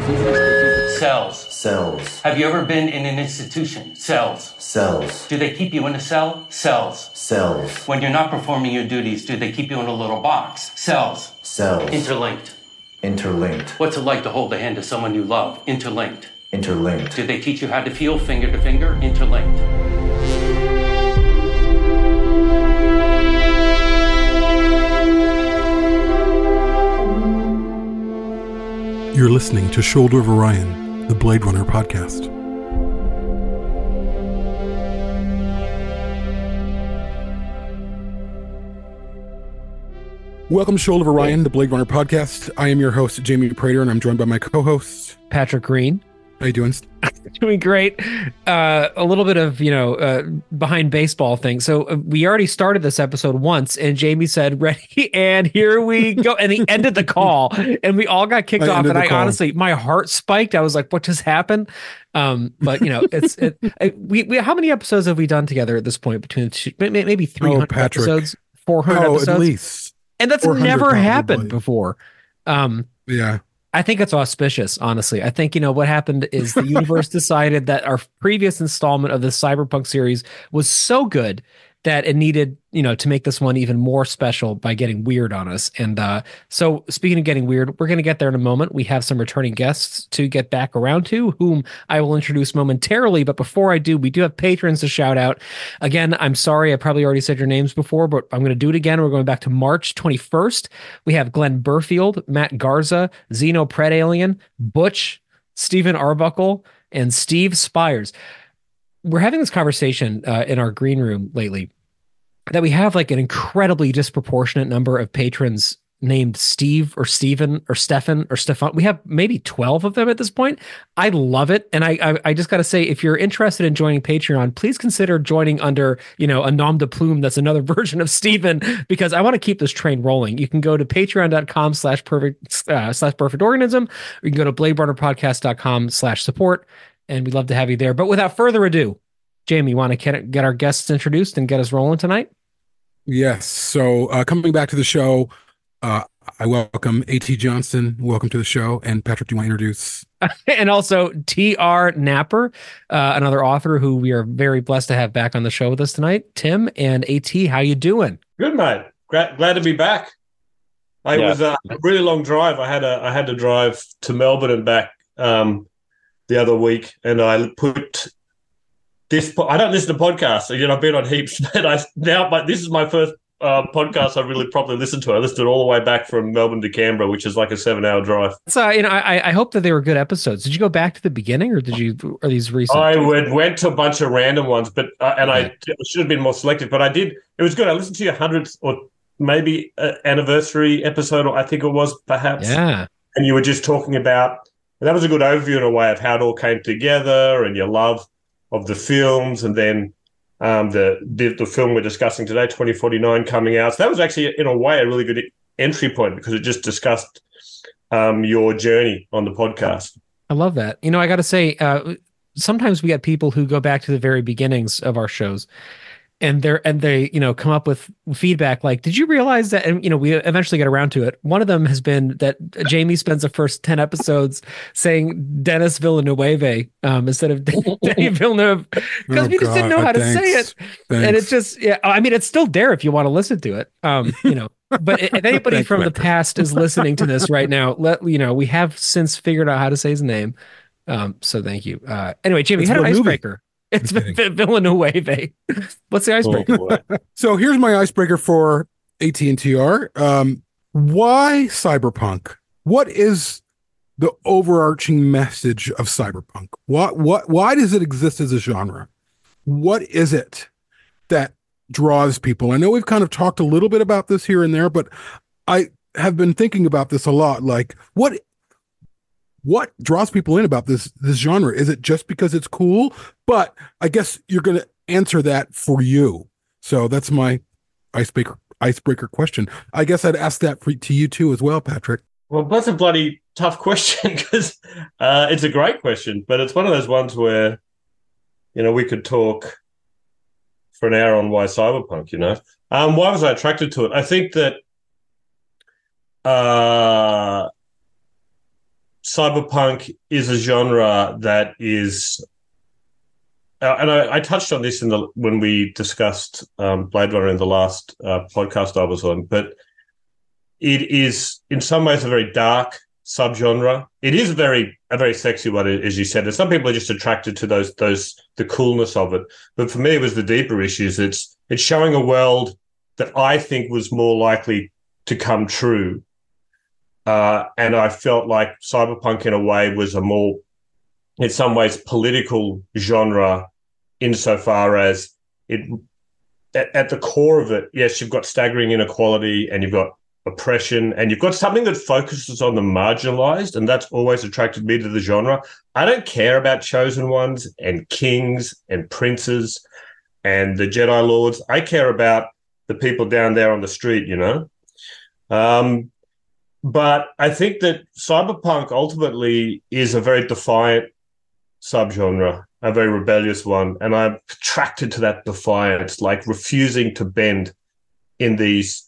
Cells. Cells. Have you ever been in an institution? Cells. Cells. Do they keep you in a cell? Cells. Cells. When you're not performing your duties, do they keep you in a little box? Cells. Cells. Interlinked. Interlinked. What's it like to hold the hand of someone you love? Interlinked. Interlinked. Do they teach you how to feel finger to finger? Interlinked. You're listening to Shoulder of Orion, the Blade Runner podcast. Welcome to Shoulder of Orion, the Blade Runner podcast. I am your host, Jamie Prater, and I'm joined by my co-host, Patrick Green. How you doing? Doing great. A little bit of, behind baseball thing. So we already started this episode once, and Jamie said, ready, and here we go. And he ended the call, and we all got kicked off. And honestly, my heart spiked. I was like, what just happened? But, we how many episodes have we done together at this point? Between maybe 300 episodes, 400 episodes? At least. And that's never happened before. Yeah. I think it's auspicious, honestly. I think, what happened is the universe decided that our previous installment of the Cyberpunk series was so good that it needed, to make this one even more special by getting weird on us. And so speaking of getting weird, we're going to get there in a moment. We have some returning guests to get back around to, whom I will introduce momentarily. But before I do, we do have patrons to shout out. Again, I'm sorry, I probably already said your names before, but I'm going to do it again. We're going back to March 21st. We have Glenn Burfield, Matt Garza, Xeno Predalien, Butch, Stephen Arbuckle, and Steve Spires. We're having this conversation in our green room lately that we have like an incredibly disproportionate number of patrons named Steve or Stephen or Stefan or Stefan. We have maybe 12 of them at this point. I love it. And I just got to say, if you're interested in joining Patreon, please consider joining under, a nom de plume that's another version of Stephen, because I want to keep this train rolling. You can go to patreon.com/perfect organism, or you can go to bladerunnerpodcast.com/support. And we'd love to have you there. But without further ado, Jamie, you want to get our guests introduced and get us rolling tonight? Yes. So coming back to the show, I welcome A.T. Johnston. Welcome to the show. And Patrick, do you want to introduce? And also T.R. Napper, another author who we are very blessed to have back on the show with us tonight. Tim and A.T., how you doing? Good, mate. Glad to be back. It was a really long drive. I had to drive to Melbourne and back the other week, and I put this. I don't listen to podcasts. I've been on heaps, but this is my first podcast I really properly listened to. I listened to it all the way back from Melbourne to Canberra, which is like a 7-hour drive. So, I hope that they were good episodes. Did you go back to the beginning, or are these recent? I went to a bunch of random ones, but I should have been more selective. But I did. It was good. I listened to your 100th or maybe anniversary episode, or I think it was perhaps. Yeah. And you were just talking about. And that was a good overview in a way of how it all came together and your love of the films, and then the film we're discussing today, 2049, coming out. So that was actually, in a way, a really good entry point, because it just discussed your journey on the podcast. I love that. I got to say, sometimes we get people who go back to the very beginnings of our shows, and they come up with feedback like, did you realize that? And we eventually get around to it. One of them has been that Jamie spends the first 10 episodes saying Dennis Villeneuve instead of Denny Villeneuve, because we just didn't know how to say it. Thanks. And it's just, it's still there if you want to listen to it. But if anybody from the past is listening to this right now, we have since figured out how to say his name. So thank you. Anyway, Jamie, you had an icebreaker. It's Villeneuve. What's the icebreaker? So here's my icebreaker for AT&TR. Why cyberpunk? What is the overarching message of cyberpunk? Why does it exist as a genre? What is it that draws people? I know we've kind of talked a little bit about this here and there, but I have been thinking about this a lot. Like, what draws people in about this genre? Is it just because it's cool? But I guess you're going to answer that for you. So that's my icebreaker question. I guess I'd ask that to you too as well, Patrick. Well, that's a bloody tough question, because it's a great question, but it's one of those ones where, we could talk for an hour on why cyberpunk, Why was I attracted to it? I think that cyberpunk is a genre that is, and I touched on this when we discussed Blade Runner in the last podcast I was on, but it is in some ways a very dark subgenre. It is a very sexy one, as you said. And some people are just attracted to the coolness of it. But for me, it was the deeper issues. It's showing a world that I think was more likely to come true. And I felt like cyberpunk in a way was a more, in some ways, political genre insofar as it, at the core of it, yes, you've got staggering inequality and you've got oppression, and you've got something that focuses on the marginalized, and that's always attracted me to the genre. I don't care about chosen ones and kings and princes and the Jedi Lords. I care about the people down there on the street, you know? But I think that cyberpunk ultimately is a very defiant subgenre, a very rebellious one, and I'm attracted to that defiance, like refusing to bend in these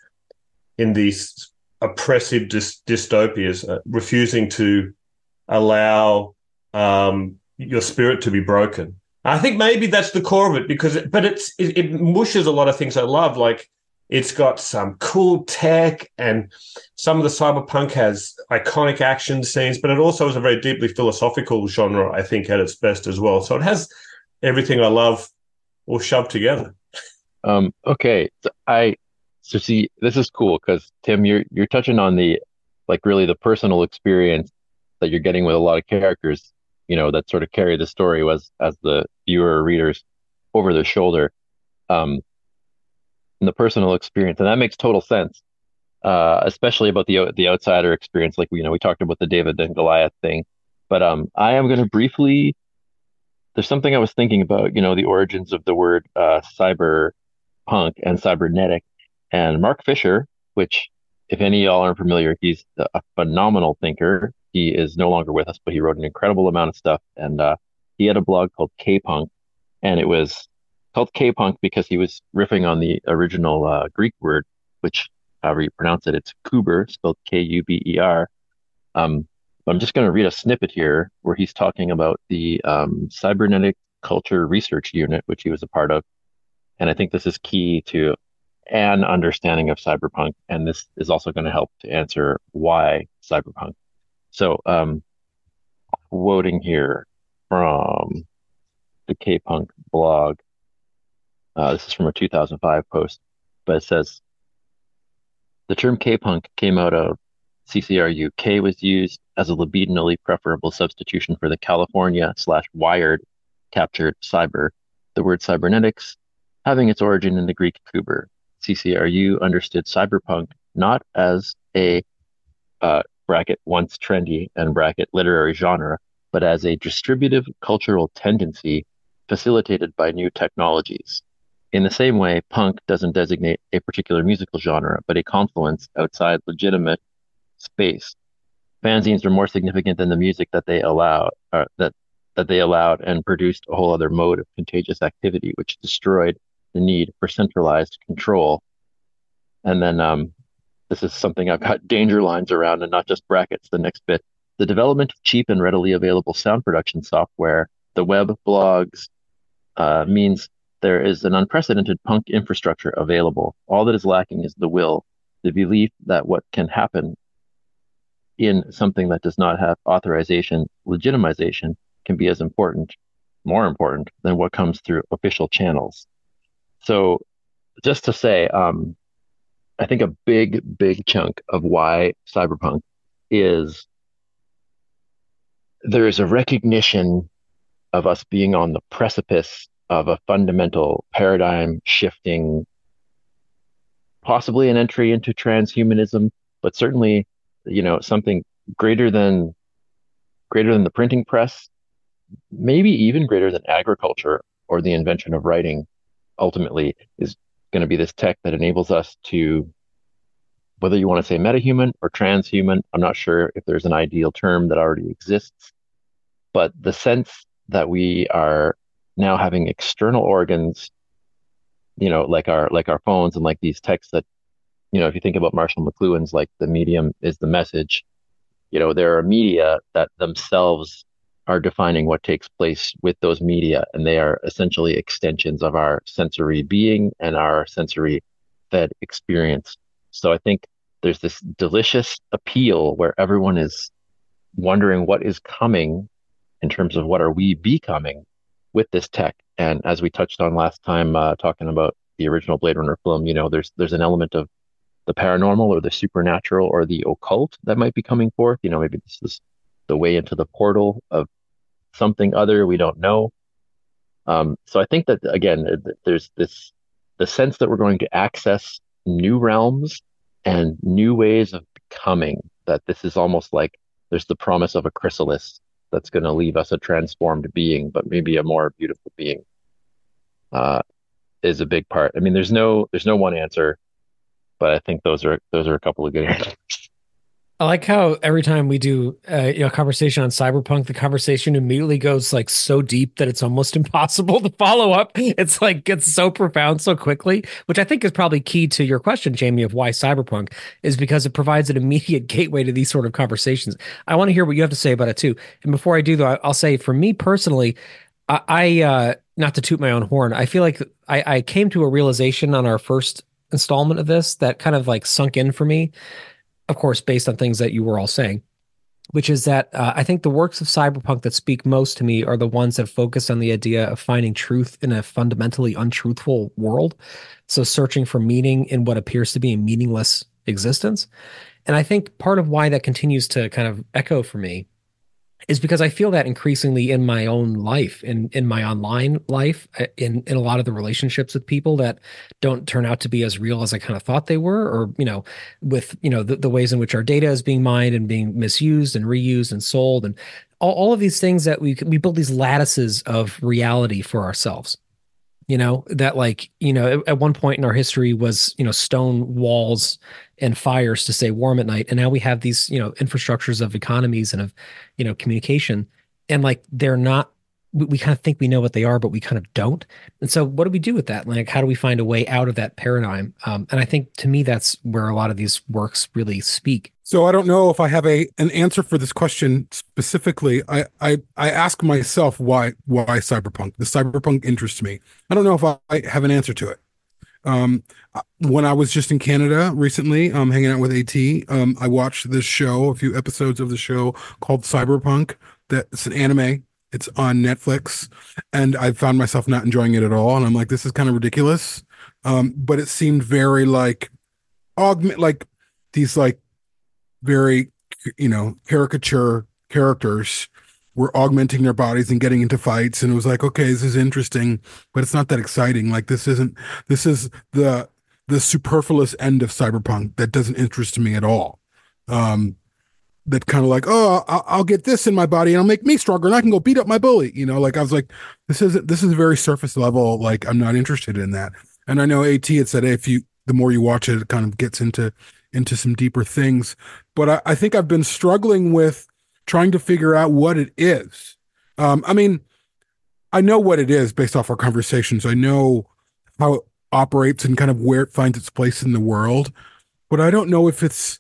oppressive dystopias, refusing to allow your spirit to be broken. I think maybe that's the core of it, but it mushes a lot of things I love. Like, it's got some cool tech, and some of the cyberpunk has iconic action scenes, but it also is a very deeply philosophical genre, I think, at its best as well. So it has everything I love all shoved together. Okay, so see, this is cool because Tim, you're touching on really the personal experience that you're getting with a lot of characters, that sort of carry the story as the viewer or readers over their shoulder, and the personal experience, and that makes total sense, especially about the outsider experience. Like we talked about the David and Goliath thing, but I am going to briefly. There's something I was thinking about, the origins of the word cyberpunk and cybernetic. And Mark Fisher, which, if any of y'all aren't familiar, he's a phenomenal thinker. He is no longer with us, but he wrote an incredible amount of stuff. And he had a blog called K-Punk, and it was called K-Punk because he was riffing on the original Greek word, which, however you pronounce it, it's Kuber, spelled Kuber. I'm just going to read a snippet here where he's talking about the Cybernetic Culture Research Unit, which he was a part of. And I think this is key to an understanding of cyberpunk, and this is also going to help to answer why cyberpunk. So, quoting here from the K-Punk blog, this is from a 2005 post, but it says, the term K-Punk came out of CCRU. K was used as a libidinally preferable substitution for the California/Wired captured cyber, the word cybernetics having its origin in the Greek Kuber. CCRU understood cyberpunk not as a bracket once trendy and bracket literary genre, but as a distributive cultural tendency facilitated by new technologies. In the same way, punk doesn't designate a particular musical genre, but a confluence outside legitimate space. Fanzines are more significant than the music that they allowed, that they allowed, and produced a whole other mode of contagious activity, which destroyed the need for centralized control. And then this is something I've got danger lines around and not just brackets, the next bit. The development of cheap and readily available sound production software, the web, blogs, means there is an unprecedented punk infrastructure available. All that is lacking is the will, the belief that what can happen in something that does not have authorization, legitimization, can be as important, more important than what comes through official channels. So just to say, I think a big chunk of why cyberpunk is there is a recognition of us being on the precipice of a fundamental paradigm shifting, possibly an entry into transhumanism, but certainly, something greater than the printing press, maybe even greater than agriculture or the invention of writing, ultimately is going to be this tech that enables us to, whether you want to say metahuman or transhuman, I'm not sure if there's an ideal term that already exists, but the sense that we are now having external organs, like our phones and like these texts that, if you think about Marshall McLuhan's, like the medium is the message, there are media that themselves are defining what takes place with those media, and they are essentially extensions of our sensory being and our sensory fed experience. So I think there's this delicious appeal where everyone is wondering what is coming in terms of what are we becoming with this tech. And as we touched on last time, talking about the original Blade Runner film, there's an element of the paranormal or the supernatural or the occult that might be coming forth. Maybe this is the way into the portal of something other we don't know. So I think that again, there's the sense that we're going to access new realms and new ways of becoming. That this is almost like there's the promise of a chrysalis that's going to leave us a transformed being, but maybe a more beautiful being. Is a big part. I mean, there's no one answer, but I think those are a couple of good answers. I like how every time we do a conversation on cyberpunk, the conversation immediately goes like so deep that it's almost impossible to follow up. It's like gets so profound so quickly, which I think is probably key to your question, Jamie, of why cyberpunk is because it provides an immediate gateway to these sort of conversations. I want to hear what you have to say about it too. And before I do, though, I'll say for me personally, I not to toot my own horn, I feel like I came to a realization on our first installment of this that kind of like sunk in for me, of course, based on things that you were all saying, which is that I think the works of cyberpunk that speak most to me are the ones that focus on the idea of finding truth in a fundamentally untruthful world. So searching for meaning in what appears to be a meaningless existence. And I think part of why that continues to kind of echo for me is because I feel that increasingly in my own life, in my online life, in a lot of the relationships with people that don't turn out to be as real as I kind of thought they were, or with the ways in which our data is being mined and being misused and reused and sold, and all of these things that we build these lattices of reality for ourselves. That at one point in our history was stone walls and fires to stay warm at night, and now we have these infrastructures of economies and of communication, and like they're not, we kind of think we know what they are, but we kind of don't. And so what do we do with that? Like, how do we find a way out of that paradigm? And I think to me that's where a lot of these works really speak. So I don't know if I have an answer for this question specifically. I ask myself why cyberpunk. The cyberpunk interests me. I don't know if I have an answer to it. When I was just in Canada recently, hanging out with AT, I watched this show, a few episodes of the show called Cyberpunk. That's an anime. It's on Netflix, and I found myself not enjoying it at all. And I'm like, this is kind of ridiculous. But it seemed very like these like very caricature characters were augmenting their bodies and getting into fights, and it was like, okay, this is interesting, but it's not that exciting. Like this is the superfluous end of cyberpunk that doesn't interest me at all. That kind of like, oh, I'll get this in my body and it'll make me stronger and I can go beat up my bully. Like I was like, this is very surface level. Like I'm not interested in that. And I know AT had said, hey, the more you watch it, it kind of gets into some deeper things. But I think I've been struggling with trying to figure out what it is. I mean, I know what it is based off our conversations. I know how it operates and kind of where it finds its place in the world, but I don't know if it's.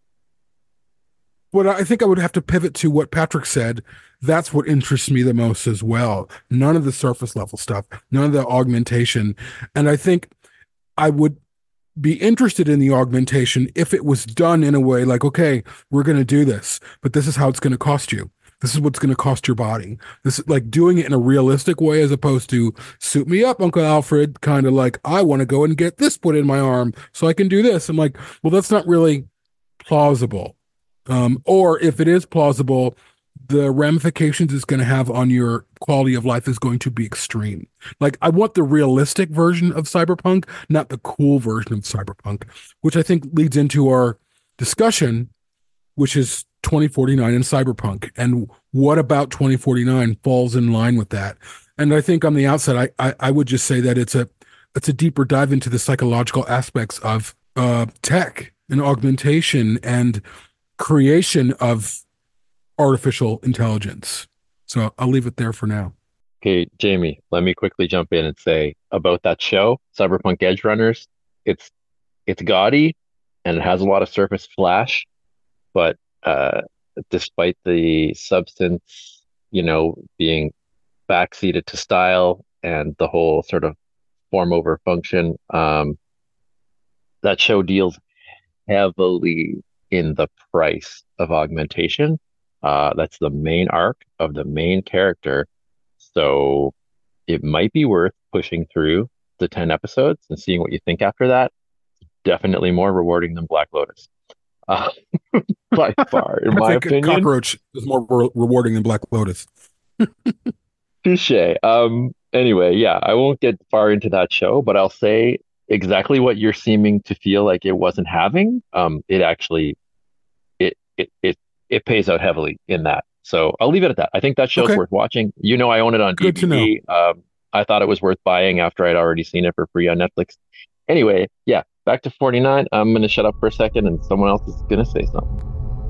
But I think I would have to pivot to what Patrick said. That's what interests me the most as well. None of the surface level stuff, none of the augmentation. And I think I would be interested in the augmentation if it was done in a way like, okay, we're going to do this, but this is how it's going to cost you. This is what's going to cost your body. This is like doing it in a realistic way as opposed to suit me up, Uncle Alfred, kind of like, I want to go and get this put in my arm so I can do this. I'm like, well, that's not really plausible. Or if it is plausible, the ramifications it's going to have on your quality of life is going to be extreme. Like, I want the realistic version of cyberpunk, not the cool version of cyberpunk, which I think leads into our discussion, which is 2049 and cyberpunk. And what about 2049 falls in line with that? And I think on the outset, I would just say that it's a deeper dive into the psychological aspects of tech and augmentation and creation of artificial intelligence. So I'll leave it there for now. Okay, Jamie, let me quickly jump in and say about that show, Cyberpunk Edge Runners. It's gaudy and it has a lot of surface flash, but despite the substance, being backseated to style and the whole sort of form over function, that show deals heavily in the price of augmentation. That's the main arc of the main character. So it might be worth pushing through the 10 episodes and seeing what you think after that. Definitely more rewarding than Black Lotus. Uh, by far, in my opinion. Cockroach is more rewarding than Black Lotus. Touche. Anyway, yeah, I won't get far into that show, but I'll say exactly what you're seeming to feel like it wasn't having. It actually it pays out heavily in that. So I'll leave it at that. I think that show's worth watching. I own it on Good DVD. To know. I thought it was worth buying after I'd already seen it for free on Netflix. Anyway, yeah, back to 49. I'm going to shut up for a second and someone else is going to say something.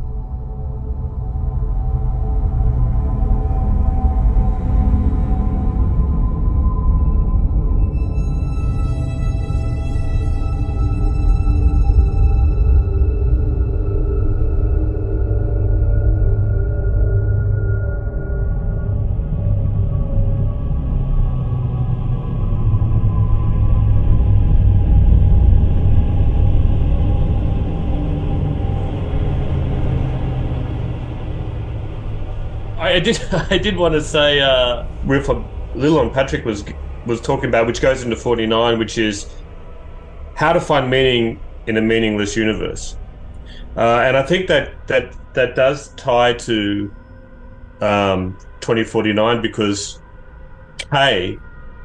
I did want to say riff on little on Patrick was talking about, which goes into 49, which is how to find meaning in a meaningless universe, and I think that does tie to 2049 because K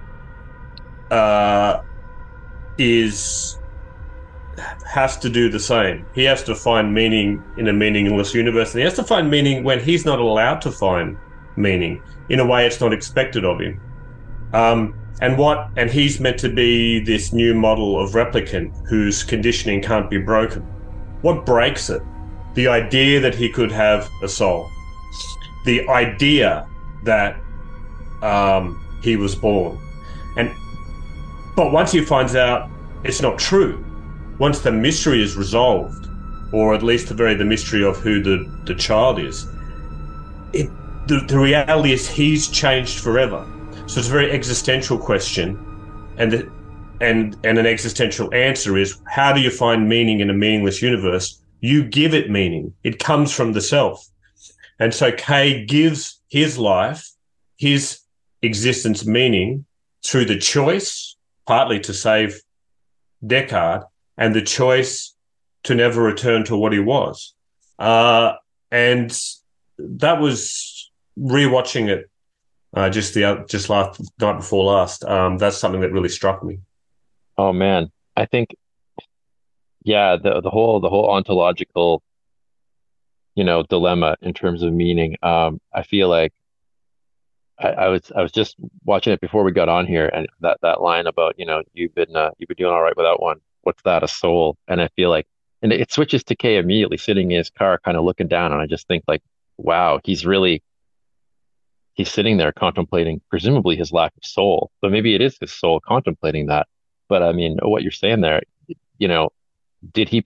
has to do the same. He has to find meaning in a meaningless universe, and he has to find meaning when he's not allowed to find meaning in a way it's not expected of him. And he's meant to be this new model of replicant whose conditioning can't be broken. What breaks it? The idea that he could have a soul. The idea that he was born. But once he finds out it's not true, once the mystery is resolved, or at least the mystery of who the child is, the reality is he's changed forever. So it's a very existential question, and an existential answer is, how do you find meaning in a meaningless universe? You give it meaning. It comes from the self. And so Kay gives his life, his existence meaning through the choice, partly to save Deckard, and the choice to never return to what he was. And that was rewatching it just last night before last. That's something that really struck me. Oh man, I think, yeah, the whole ontological, dilemma in terms of meaning. I feel like I was just watching it before we got on here, and that line about you've been doing all right without one. What's that, a soul? And I feel like, and it switches to Kay immediately sitting in his car, kind of looking down, and I just think like, wow, he's sitting there contemplating presumably his lack of soul, but maybe it is his soul contemplating that. But I mean, what you're saying there, did he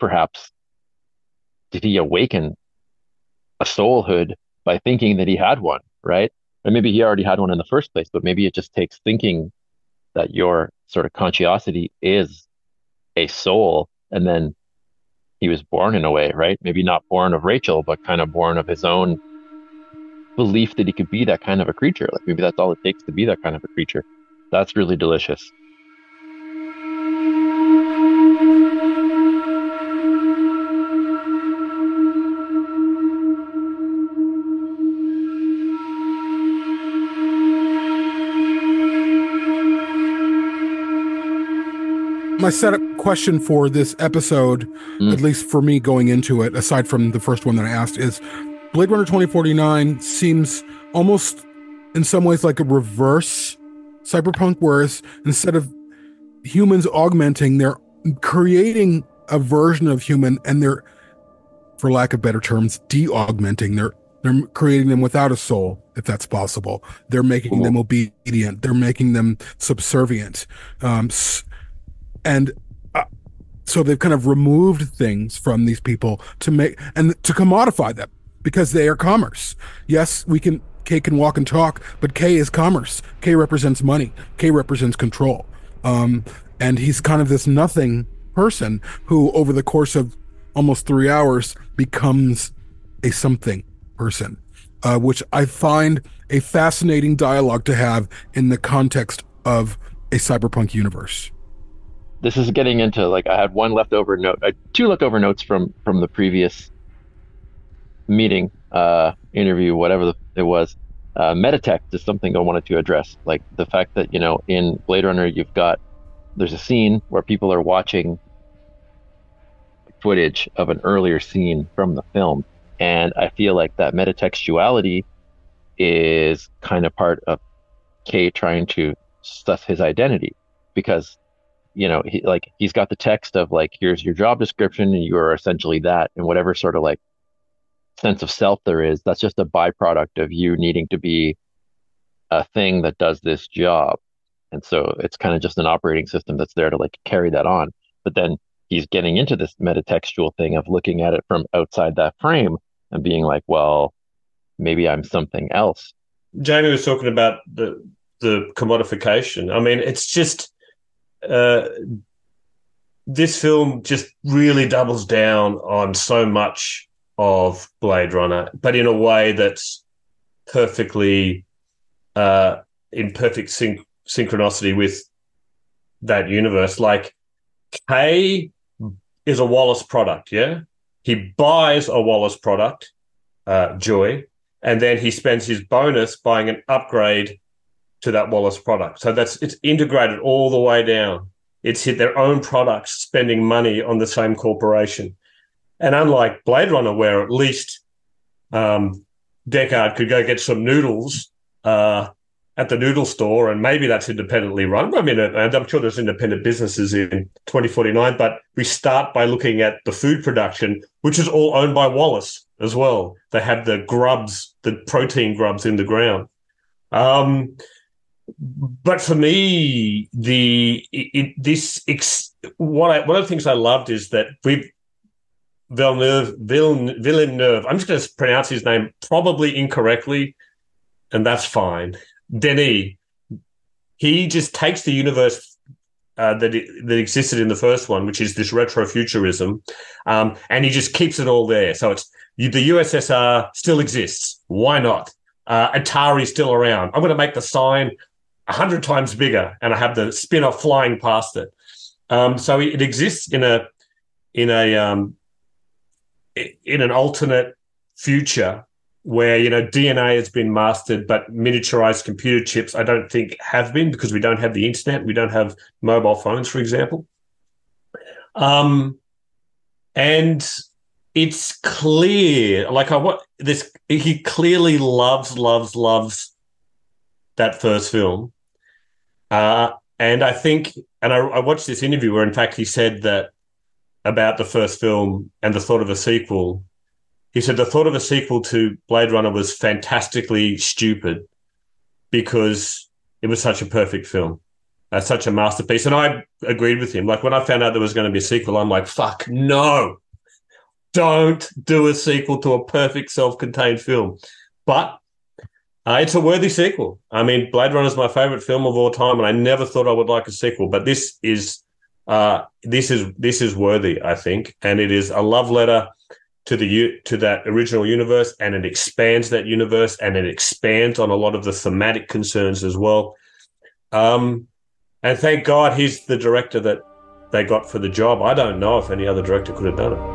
awaken a soulhood by thinking that he had one, right? And maybe he already had one in the first place, but maybe it just takes thinking that your sort of consciosity is a soul, and then he was born in a way, right? Maybe not born of Rachel, but kind of born of his own belief that he could be that kind of a creature. Like maybe that's all it takes to be that kind of a creature. That's really delicious. My setup question for this episode, at least for me going into it, aside from the first one that I asked, is Blade Runner 2049 seems almost in some ways like a reverse cyberpunk, whereas instead of humans augmenting, they're creating a version of human, and they're, for lack of better terms, de-augmenting. They're creating them without a soul, if that's possible. They're making them obedient. They're making them subservient. So they've kind of removed things from these people to commodify them, because they are commerce. Yes, K can walk and talk, but K is commerce. K represents money. K represents control. And he's kind of this nothing person who, over the course of almost 3 hours, becomes a something person, which I find a fascinating dialogue to have in the context of a cyberpunk universe. This is getting into, like, I had one leftover note, two leftover notes from the previous meeting, interview, whatever it was. Metatext is something I wanted to address, like the fact that, you know, in Blade Runner there's a scene where people are watching footage of an earlier scene from the film, and I feel like that metatextuality is kind of part of K trying to stuff his identity, because, you know, he's got the text of, like, here's your job description and you are essentially that, and whatever sort of, like, sense of self there is, that's just a byproduct of you needing to be a thing that does this job. And so it's kind of just an operating system that's there to, like, carry that on. But then he's getting into this metatextual thing of looking at it from outside that frame and being like, well, maybe I'm something else. Jamie was talking about the commodification. I mean, it's just this film just really doubles down on so much of Blade Runner, but in a way that's perfectly in perfect synchronicity with that universe. Like, K is a Wallace product, yeah? He buys a Wallace product, Joy, and then he spends his bonus buying an upgrade to that Wallace product. So it's integrated all the way down. It's hit their own products, spending money on the same corporation. And unlike Blade Runner, where at least Deckard could go get some noodles at the noodle store, and maybe that's independently run. I mean, and I'm sure there's independent businesses in 2049, but we start by looking at the food production, which is all owned by Wallace as well. They have the grubs, the protein grubs in the ground. But for me, one of the things I loved is that Villeneuve, I'm just going to pronounce his name probably incorrectly, and that's fine. Denis, he just takes the universe that existed in the first one, which is this retrofuturism, and he just keeps it all there. So it's the USSR still exists. Why not? Atari's still around. I'm going to make the sign 100 times bigger, and I have the spin-off flying past it. So it exists in an alternate future where, you know, DNA has been mastered, but miniaturized computer chips I don't think have been, because we don't have the internet, we don't have mobile phones, for example. And it's clear, like, he clearly loves that first film. And I think, and I watched this interview where, in fact, he said that about the first film and the thought of a sequel. He said the thought of a sequel to Blade Runner was fantastically stupid because it was such a perfect film, such a masterpiece. And I agreed with him. Like, when I found out there was going to be a sequel, I'm like, fuck, no, don't do a sequel to a perfect self-contained film. But it's a worthy sequel. I mean, Blade Runner is my favorite film of all time, and I never thought I would like a sequel. But this is worthy, I think, and it is a love letter to that original universe, and it expands that universe, and it expands on a lot of the thematic concerns as well. And thank God he's the director that they got for the job. I don't know if any other director could have done it.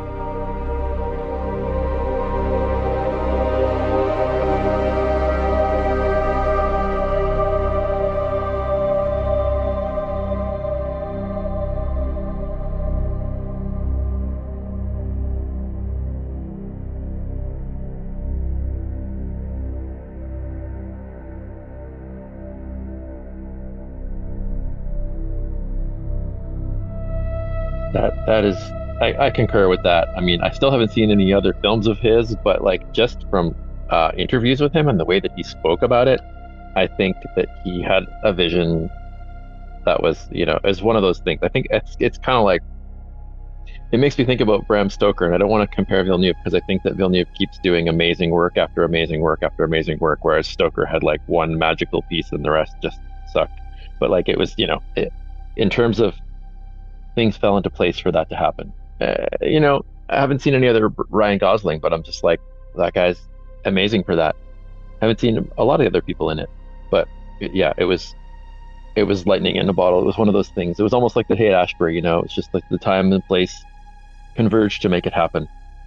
That is, I concur with that. I mean, I still haven't seen any other films of his, but, like, just from interviews with him and the way that he spoke about it, I think that he had a vision that was, you know, is one of those things. I think it's kind of like it makes me think about Bram Stoker, and I don't want to compare Villeneuve because I think that Villeneuve keeps doing amazing work after amazing work after amazing work, whereas Stoker had like one magical piece and the rest just sucked. But like it was, in terms of things fell into place for that to happen. I haven't seen any other Ryan Gosling, but I'm just like, that guy's amazing for that. I haven't seen a lot of other people in it, but yeah, it was lightning in a bottle. It was one of those things. It was almost like the Haight-Ashbury, it's just like the time and place converged to make it happen.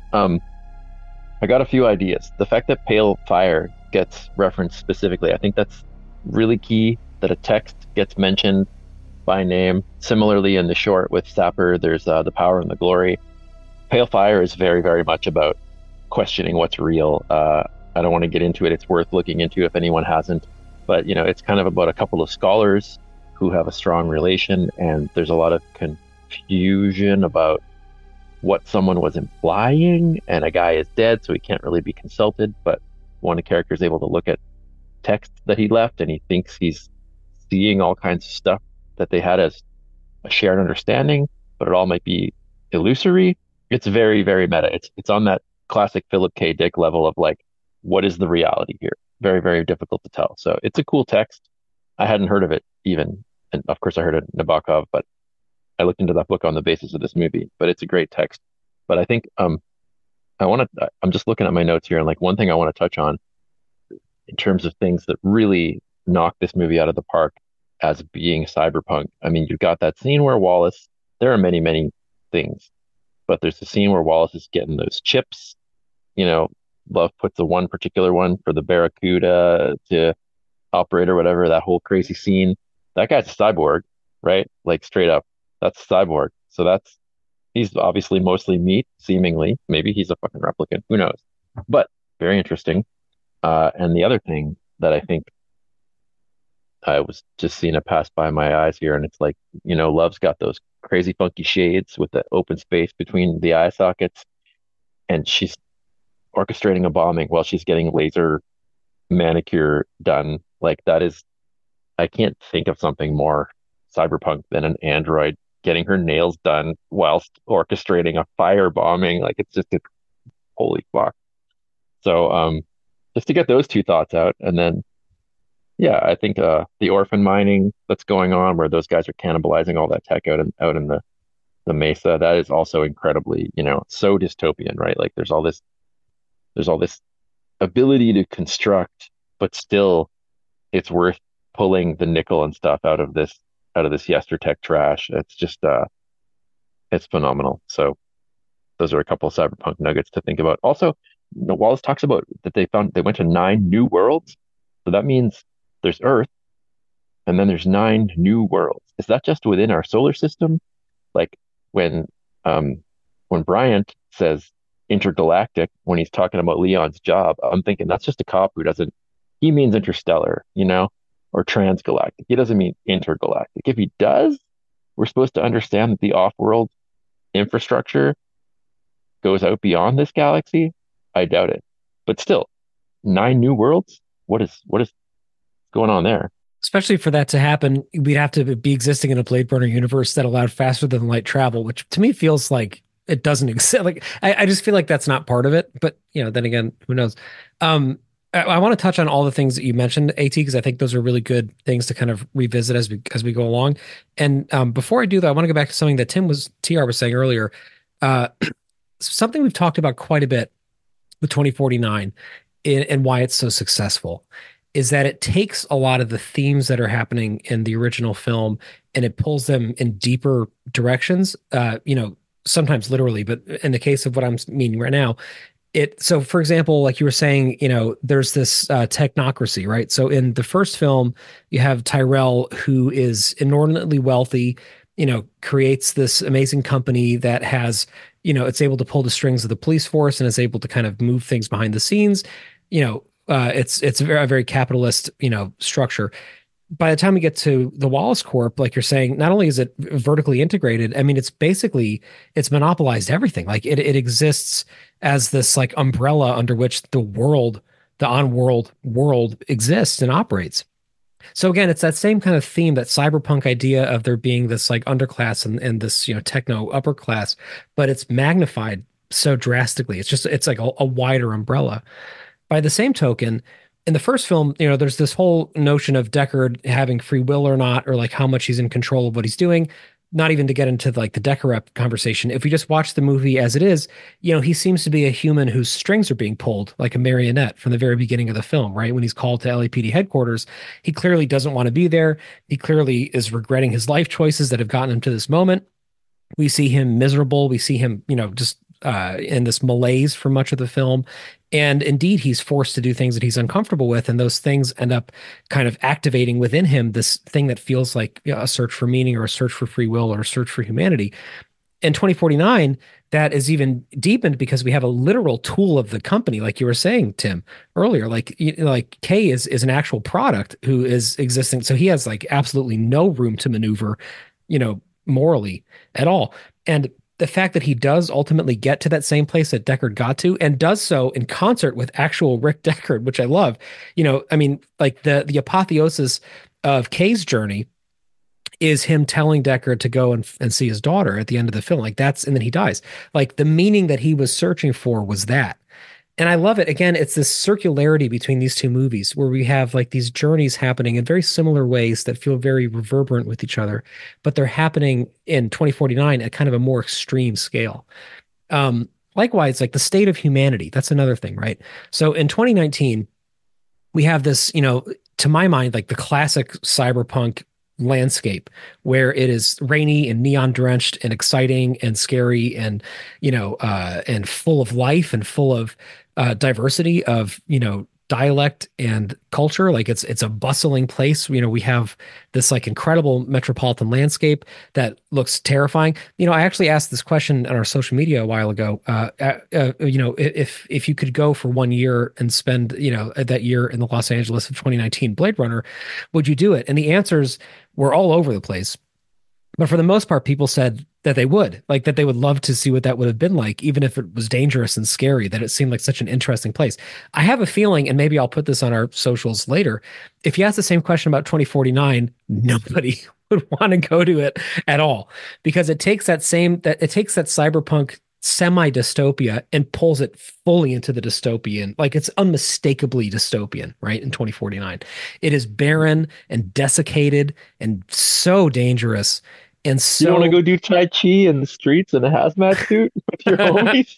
I got a few ideas. The fact that Pale Fire gets referenced specifically, I think that's really key, that a text gets mentioned by name. Similarly, in the short with Sapper, there's the power and the glory. Pale Fire is very, very much about questioning what's real. I don't want to get into it. It's worth looking into if anyone hasn't. But, it's kind of about a couple of scholars who have a strong relation, and there's a lot of confusion about what someone was implying, and a guy is dead, so he can't really be consulted, but one of the characters is able to look at text that he left, and he thinks he's seeing all kinds of stuff that they had as a shared understanding, but it all might be illusory. It's very, very meta. It's on that classic Philip K. Dick level of like, what is the reality here? Very, very difficult to tell. So it's a cool text. I hadn't heard of it even. And of course I heard of Nabokov, but I looked into that book on the basis of this movie, but it's a great text. But I think, I'm just looking at my notes here, and like one thing I want to touch on in terms of things that really knock this movie out of the park as being cyberpunk. I mean, you've got that scene where Wallace, there are many, many things, but there's the scene where Wallace is getting those chips, Love puts the one particular one for the Barracuda to operate or whatever, that whole crazy scene. That guy's a cyborg, right? Like straight up, that's a cyborg. So he's obviously mostly meat, seemingly. Maybe he's a fucking replicant, who knows? But very interesting. And the other thing that I think I was just seeing it pass by my eyes here, and it's like, Love's got those crazy funky shades with the open space between the eye sockets, and she's orchestrating a bombing while she's getting laser manicure done. Like that is, I can't think of something more cyberpunk than an android getting her nails done whilst orchestrating a fire bombing. Like it's just holy fuck. So just to get those two thoughts out, and then yeah, I think the orphan mining that's going on where those guys are cannibalizing all that tech out in the mesa, that is also incredibly, so dystopian, right? Like there's all this ability to construct, but still it's worth pulling the nickel and stuff out of this Yestertech trash. It's just it's phenomenal. So those are a couple of cyberpunk nuggets to think about. Also, Wallace talks about that they went to 9 new worlds. So that means there's Earth, and then there's 9 new worlds. Is that just within our solar system? Like when Bryant says intergalactic, when he's talking about Leon's job, I'm thinking that's just a cop he means interstellar, or transgalactic. He doesn't mean intergalactic. If he does, we're supposed to understand that the off-world infrastructure goes out beyond this galaxy. I doubt it. But still, 9 new worlds? What is going on there? Especially for that to happen, we'd have to be existing in a Blade Runner universe that allowed faster than light travel, which to me feels like it doesn't exist. Like I just feel like that's not part of it. But then again, who knows? I want to touch on all the things that you mentioned, AT, because I think those are really good things to kind of revisit as we go along. And before I do that, I want to go back to something that TR was saying earlier. Something we've talked about quite a bit with 2049 and why it's so successful is that it takes a lot of the themes that are happening in the original film and it pulls them in deeper directions, sometimes literally, but in the case of what I'm meaning right now, so for example, like you were saying, there's this technocracy, right? So in the first film, you have Tyrell, who is inordinately wealthy, creates this amazing company that has, it's able to pull the strings of the police force and is able to kind of move things behind the scenes. It's a very, very capitalist, structure. By the time we get to the Wallace Corp, like you're saying, not only is it vertically integrated, I mean, it's monopolized everything. Like it exists as this like umbrella under which the on-world world exists and operates. So again, it's that same kind of theme, that cyberpunk idea of there being this like underclass and this, techno upper class, but it's magnified so drastically. It's like a wider umbrella. By the same token, in the first film, there's this whole notion of Deckard having free will or not, or like how much he's in control of what he's doing. Not even to get into like the Decker conversation. If we just watch the movie as it is, he seems to be a human whose strings are being pulled like a marionette from the very beginning of the film, right? When he's called to LAPD headquarters, he clearly doesn't want to be there. He clearly is regretting his life choices that have gotten him to this moment. We see him miserable. We see him, just in this malaise for much of the film. And indeed, he's forced to do things that he's uncomfortable with. And those things end up kind of activating within him this thing that feels like a search for meaning or a search for free will or a search for humanity. In 2049, that is even deepened because we have a literal tool of the company, like you were saying, Tim, earlier. Like Kay is an actual product who is existing. So he has like absolutely no room to maneuver, morally at all. And the fact that he does ultimately get to that same place that Deckard got to, and does so in concert with actual Rick Deckard, which I love. Like the apotheosis of Kay's journey is him telling Deckard to go and see his daughter at the end of the film. Like and then he dies. Like the meaning that he was searching for was that. And I love it. Again, it's this circularity between these two movies where we have like these journeys happening in very similar ways that feel very reverberant with each other, but they're happening in 2049 at kind of a more extreme scale. Likewise, like the state of humanity, that's another thing, right? So in 2019, we have this, to my mind, like the classic cyberpunk landscape where it is rainy and neon drenched and exciting and scary and and full of life and full of diversity of dialect and culture. Like it's a bustling place. We have this like incredible metropolitan landscape that looks terrifying. I actually asked this question on our social media a while ago. If you could go for 1 year and spend that year in the Los Angeles of 2019 Blade Runner, would you do it? And the answers were all over the place. But for the most part, people said that they would, like that they would love to see what that would have been like, even if it was dangerous and scary, that it seemed like such an interesting place. I have a feeling, and maybe I'll put this on our socials later, if you ask the same question about 2049, nobody would want to go to it at all, because it takes that cyberpunk semi-dystopia and pulls it fully into the dystopian. Like it's unmistakably dystopian, right? In 2049. It is barren and desiccated and so dangerous. And so you want to go do Tai Chi in the streets in a hazmat suit with your homies?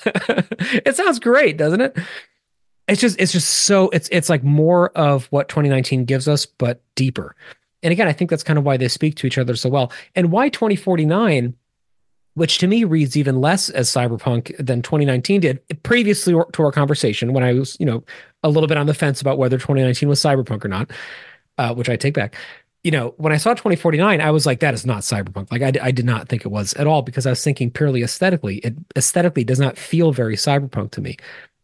It sounds great, doesn't it? It's just so it's like more of what 2019 gives us, but deeper. And again, I think that's kind of why they speak to each other so well. And why 2049, which to me reads even less as cyberpunk than 2019 did previously to our conversation, when I was, a little bit on the fence about whether 2019 was cyberpunk or not, which I take back. When I saw 2049, I was like, that is not cyberpunk. Like I did not think it was at all, because I was thinking purely aesthetically. It aesthetically does not feel very cyberpunk to me.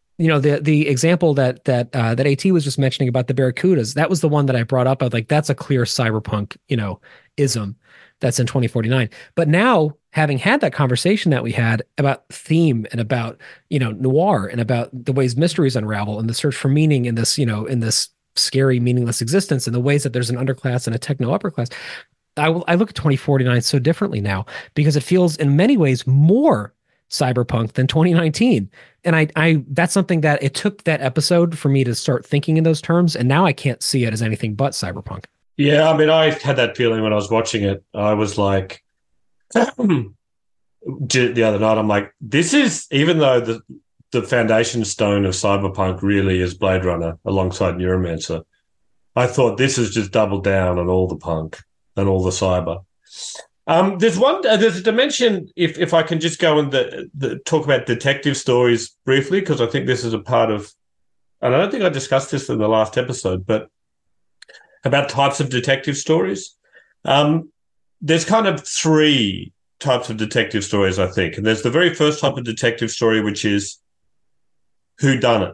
The example that AT was just mentioning about the Barracudas, that was the one that I brought up. I was like, that's a clear cyberpunk, ism that's in 2049. But now, having had that conversation that we had about theme and about, noir and about the ways mysteries unravel and the search for meaning in this, in this scary, meaningless existence, and the ways that there's an underclass and a techno upper class, I look at 2049 so differently now, because it feels in many ways more cyberpunk than 2019. And I that's something that it took that episode for me to start thinking in those terms. And now I can't see it as anything but cyberpunk. Yeah, I mean, I had that feeling when I was watching it. I was like, the other night, I'm like, this is, even though the foundation stone of cyberpunk really is Blade Runner alongside Neuromancer, I thought this is just doubled down on all the punk and all the cyber. There's a dimension, if I can just go and talk about detective stories briefly, because I think this is a part of, and I don't think I discussed this in the last episode, but about types of detective stories. There's kind of three types of detective stories, I think. And there's the very first type of detective story, which is whodunit.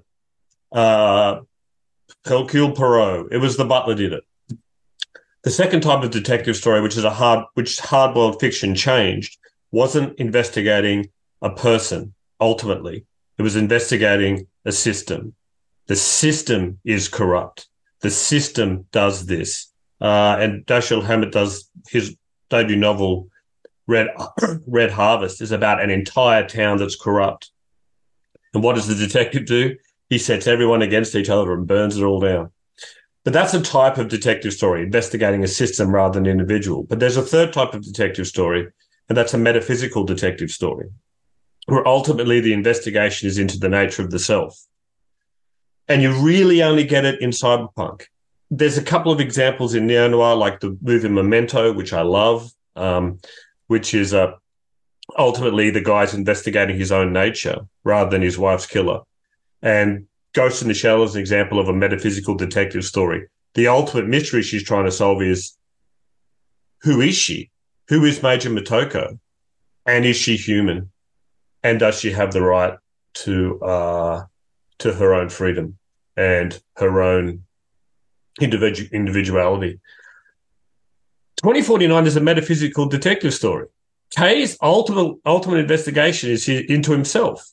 Hercule Poirot. It was the butler did it. The second type of detective story, which hard-boiled fiction changed, wasn't investigating a person, ultimately. It was investigating a system. The system is corrupt. the system does this. And Dashiell Hammett does his debut novel, Red Harvest, is about an entire town that's corrupt. And what does the detective do? He sets everyone against each other and burns it all down. But that's a type of detective story, investigating a system rather than an individual. But there's a third type of detective story, and that's a metaphysical detective story, where ultimately the investigation is into the nature of the self. And you really only get it in cyberpunk. There's a couple of examples in neo-noir, like the movie Memento, which I love, which is ultimately the guy's investigating his own nature rather than his wife's killer. And Ghost in the Shell is an example of a metaphysical detective story. The ultimate mystery she's trying to solve is, who is she? Who is Major Motoko? And is she human? And does she have the right to her own freedom and her own individuality? 2049 is a metaphysical detective story. Kay's ultimate investigation is into himself.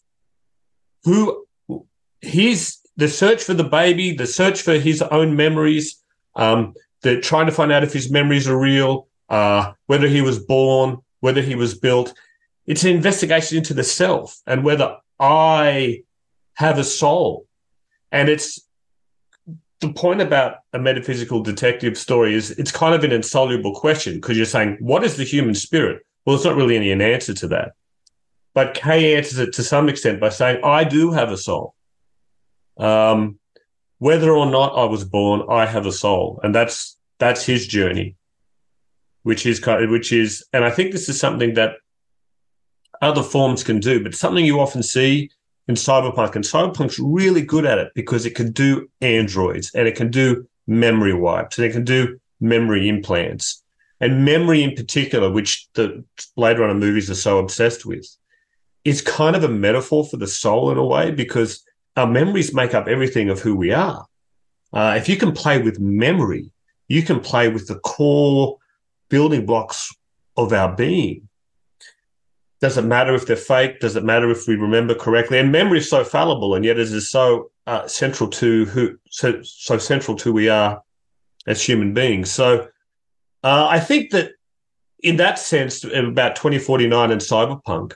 He's the search for the baby, the search for his own memories, the trying to find out if his memories are real, whether he was born, whether he was built. It's an investigation into the self and whether I have a soul. And it's the point about a metaphysical detective story is it's kind of an insoluble question, because you're saying, what is the human spirit? Well, there's not really an answer to that. But Kay answers it to some extent by saying, I do have a soul. Whether or not I was born, I have a soul. And that's his journey, which is, and I think this is something that other forms can do, but something you often see in cyberpunk, and cyberpunk's really good at it because it can do androids, and it can do memory wipes, and it can do memory implants, and memory in particular, which the Blade Runner movies are so obsessed with, is kind of a metaphor for the soul in a way, because our memories make up everything of who we are. If you can play with memory, you can play with the core building blocks of our being. Does it matter if they're fake? Does it matter if we remember correctly? And memory is so fallible, and yet it is so central to who we are as human beings. So I think that in that sense, about 2049 and cyberpunk,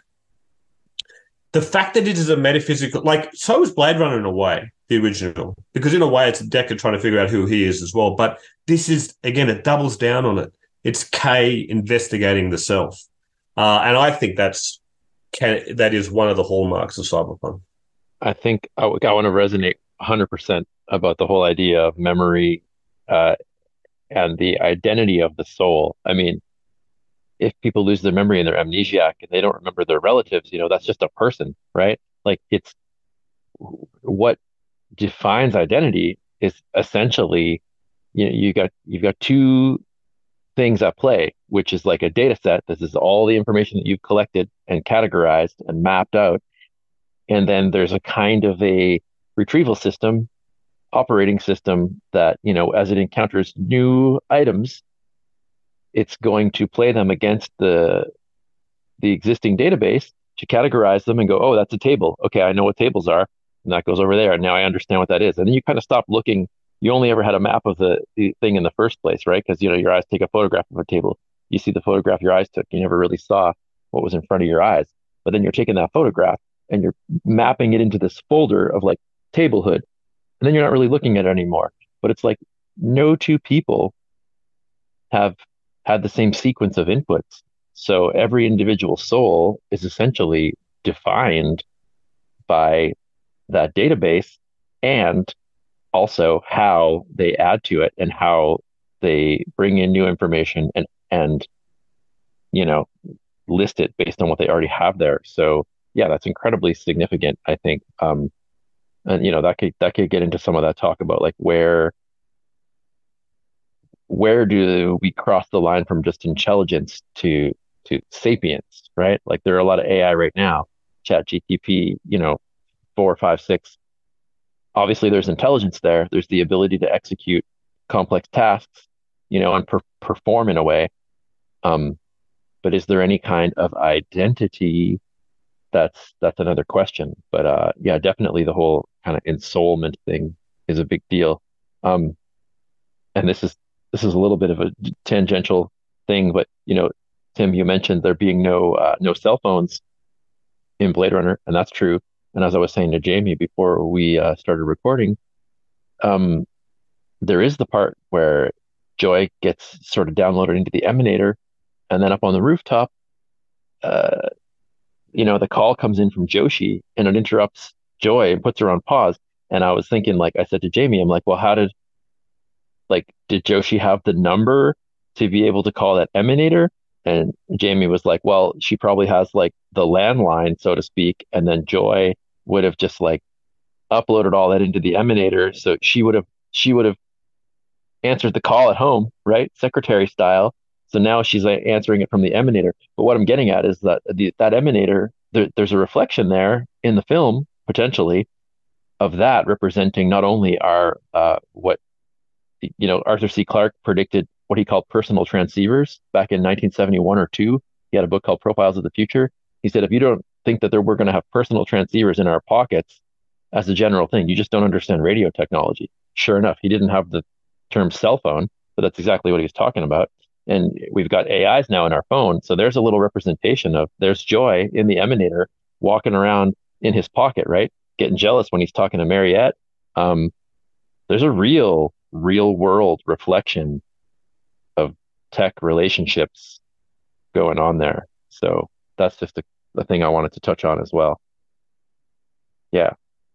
the fact that it is a metaphysical, like, so is Blade Runner in a way, the original, because in a way it's Deckard trying to figure out who he is as well. But this is, again, it doubles down on it. It's Kay investigating the self. And I think that is one of the hallmarks of cyberpunk. I think I want to resonate 100% about the whole idea of memory and the identity of the soul. I mean, if people lose their memory and they're amnesiac and they don't remember their relatives, that's just a person, right? Like, it's what defines identity is essentially, you've got two things at play, which is like a data set. This is all the information that you've collected and categorized and mapped out. And then there's a kind of a retrieval system, operating system that, as it encounters new items, it's going to play them against the existing database to categorize them and go, oh, that's a table. Okay, I know what tables are. And that goes over there. And now I understand what that is. And then you kind of stop looking. You only ever had a map of the thing in the first place, right? Because, your eyes take a photograph of a table. You see the photograph your eyes took. You never really saw what was in front of your eyes. But then you're taking that photograph and you're mapping it into this folder of like tablehood. And then you're not really looking at it anymore. But it's like no two people have had the same sequence of inputs. So every individual soul is essentially defined by that database, and also how they add to it and how they bring in new information and list it based on what they already have there. So yeah, that's incredibly significant, I think. And that could get into some of that talk about like where do we cross the line from just intelligence to sapience, right? Like, there are a lot of AI right now, ChatGPT, 4, 5, 6. Obviously, there's intelligence there. There's the ability to execute complex tasks, and perform in a way. But is there any kind of identity? That's another question. But yeah, definitely the whole kind of ensoulment thing is a big deal. and this is a little bit of a tangential thing, but Tim, you mentioned there being no cell phones in Blade Runner, and that's true. And as I was saying to Jamie before we started recording, um, there is the part where Joy gets sort of downloaded into the Emanator, and then up on the rooftop, uh, the call comes in from Joshi, and it interrupts Joy and puts her on pause. And I was thinking, like I said to Jamie, I'm like, well, did Joshi have the number to be able to call that Emanator? And Jamie was like, well, she probably has like the landline, so to speak, and then Joy would have just like uploaded all that into the Emanator, so she would have answered the call at home, right, secretary style. So now she's like answering it from the Emanator. But what I'm getting at is that that Emanator, there's a reflection there in the film potentially of that representing not only our what Arthur C. Clarke predicted what he called personal transceivers back in 1971 or two. He had a book called Profiles of the Future. He said, if you don't think that we're going to have personal transceivers in our pockets as a general thing, you just don't understand radio technology. Sure enough, he didn't have the term cell phone, but that's exactly what he was talking about. And we've got AIs now in our phone. So there's a little representation of there's Joy in the Emanator walking around in his pocket, right? Getting jealous when he's talking to Mariette. There's a real world reflection of tech relationships going on there. So that's just the thing I wanted to touch on as well. Yeah.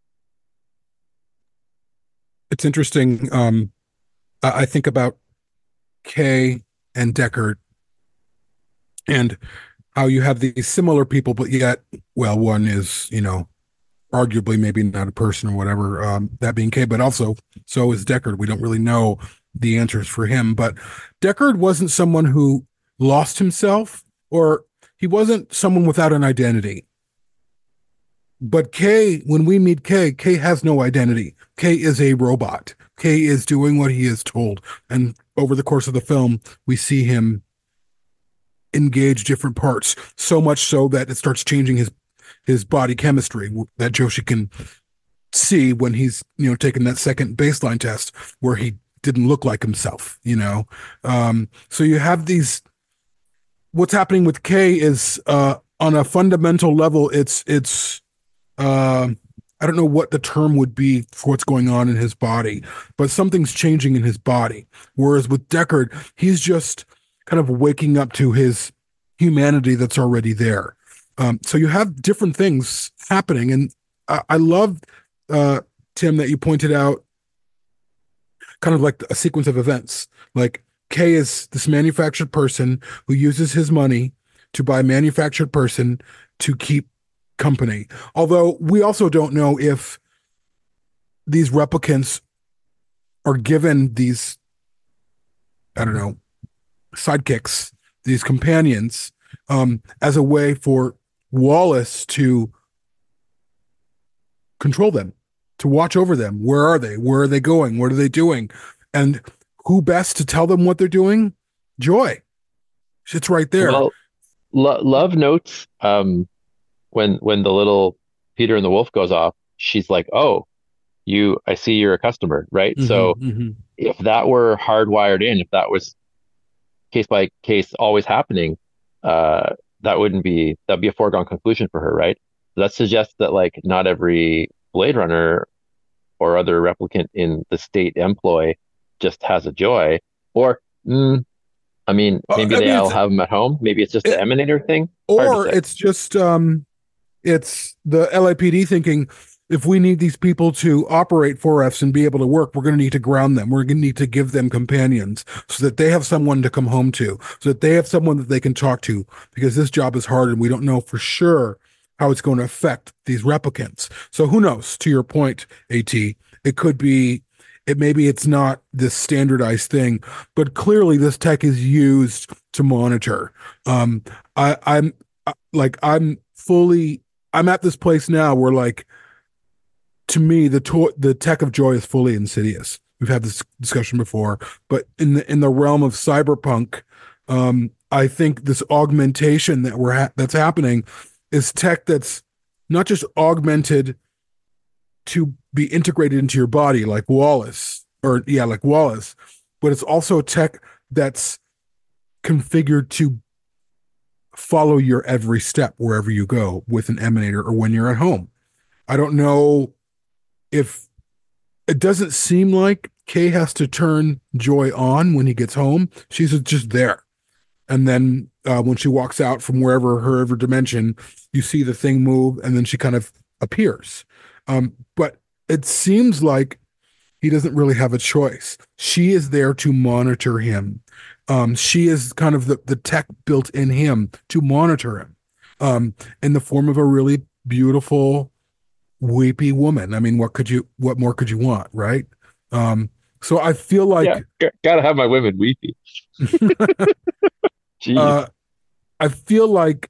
It's interesting. I think about Kay and Deckard and how you have these similar people, but yet, well, one is, arguably maybe not a person or whatever, that being Kay, but also so is Deckard. We don't really know the answers for him, but Deckard wasn't someone who lost himself, or he wasn't someone without an identity. But Kay, when we meet Kay has no identity. Kay is a robot. Kay is doing what he is told. And over the course of the film, we see him engage different parts, so much so that it starts changing his body chemistry that Joshi can see when he's, taking that second baseline test where he didn't look like himself, So you have these, what's happening with Kay is, on a fundamental level, it's I don't know what the term would be for what's going on in his body, but something's changing in his body. Whereas with Deckard, he's just kind of waking up to his humanity that's already there. So you have different things happening. And I love, Tim, that you pointed out kind of like a sequence of events. Like Kay is this manufactured person who uses his money to buy a manufactured person to keep company. Although we also don't know if these replicants are given these, I don't know, sidekicks, these companions, as a way for Wallace to control them, to watch over them. Where are they? Where are they going? What are they doing? And who best to tell them what they're doing? Joy. It's right there. Well, Love notes, when the little Peter and the Wolf goes off, she's like, "Oh, I see you're a customer, right?" Mm-hmm, So mm-hmm. if that were hardwired in, if that was case by case always happening, that'd be a foregone conclusion for her, right? So that suggests that like not every Blade Runner or other replicant in the state employ just has a Joy, or maybe they all have them at home. Maybe it's just the Emanator thing, or it's just it's the LAPD thinking, if we need these people to operate for us and be able to work, we're going to need to ground them. We're going to need to give them companions so that they have someone to come home to, so that they have someone that they can talk to, because this job is hard and we don't know for sure how it's going to affect these replicants. So who knows? To your point, AT, it could be, maybe it's not this standardized thing, but clearly this tech is used to monitor. I'm at this place now where, like, to me, the tech of Joy is fully insidious. We've had this discussion before, but in the realm of cyberpunk, I think this augmentation that's happening is tech that's not just augmented to be integrated into your body, like Wallace, but it's also tech that's configured to follow your every step wherever you go with an emanator or when you're at home. I don't know if it doesn't seem like Kay has to turn Joy on when he gets home. She's just there. And then when she walks out from wherever her ever dimension, you see the thing move and then she kind of appears. But it seems like he doesn't really have a choice. She is there to monitor him. She is kind of the tech built in him to monitor him in the form of a really beautiful, weepy woman. I mean, what more could you want, right? So I feel like gotta have my women weepy. I feel like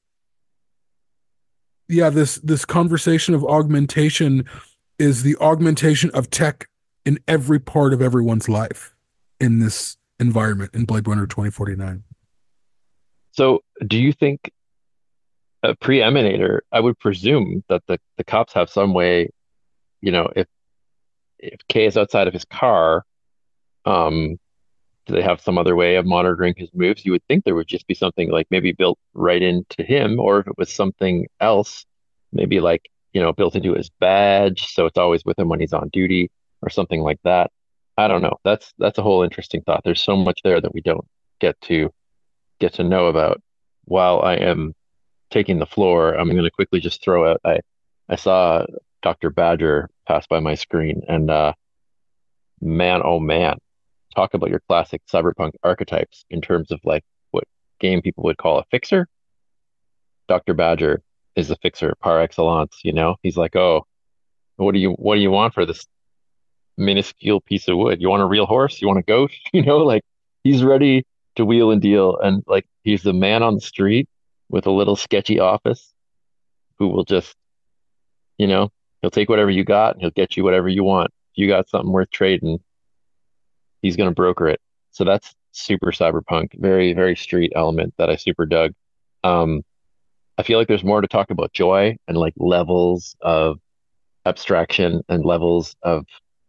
this conversation of augmentation is the augmentation of tech in every part of everyone's life in this environment in Blade Runner 2049. So do you think a pre-emanator, I would presume that the cops have some way, if Kay is outside of his car, do they have some other way of monitoring his moves? You would think there would just be something like maybe built right into him, or if it was something else, maybe like, built into his badge, so it's always with him when he's on duty or something like that. I don't know. That's a whole interesting thought. There's so much there that we don't get to know about. While I am taking the floor, I'm going to quickly just throw out, I saw Dr. Badger pass by my screen, and man, oh man, talk about your classic cyberpunk archetypes in terms of like what game people would call a fixer. Dr. Badger is a fixer par excellence. He's like, oh, what do you want for this minuscule piece of wood? You want a real horse? You want a goat? Like he's ready to wheel and deal, and like he's the man on the street with a little sketchy office who will just, he'll take whatever you got and he'll get you whatever you want. If you got something worth trading, he's going to broker it. So that's super cyberpunk, very, very street element that I super dug. I feel like there's more to talk about Joy and like levels of abstraction and levels of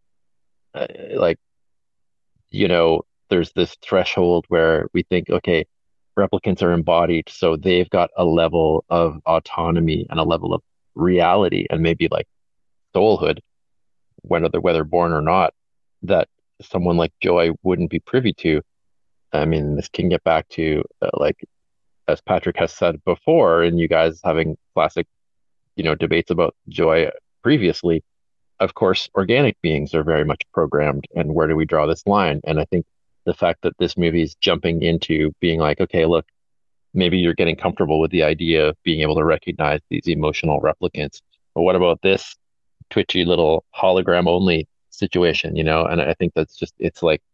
there's this threshold where we think, okay, replicants are embodied, so they've got a level of autonomy and a level of reality and maybe like soulhood, whether born or not, that someone like Joy wouldn't be privy to. I mean, this can get back to like, as Patrick has said before, and you guys having classic, debates about Joy previously. Of course, organic beings are very much programmed, and where do we draw this line? And I think the fact that this movie is jumping into being like, okay, look, maybe you're getting comfortable with the idea of being able to recognize these emotional replicants, but what about this twitchy little hologram only situation, And I think that's just, it's like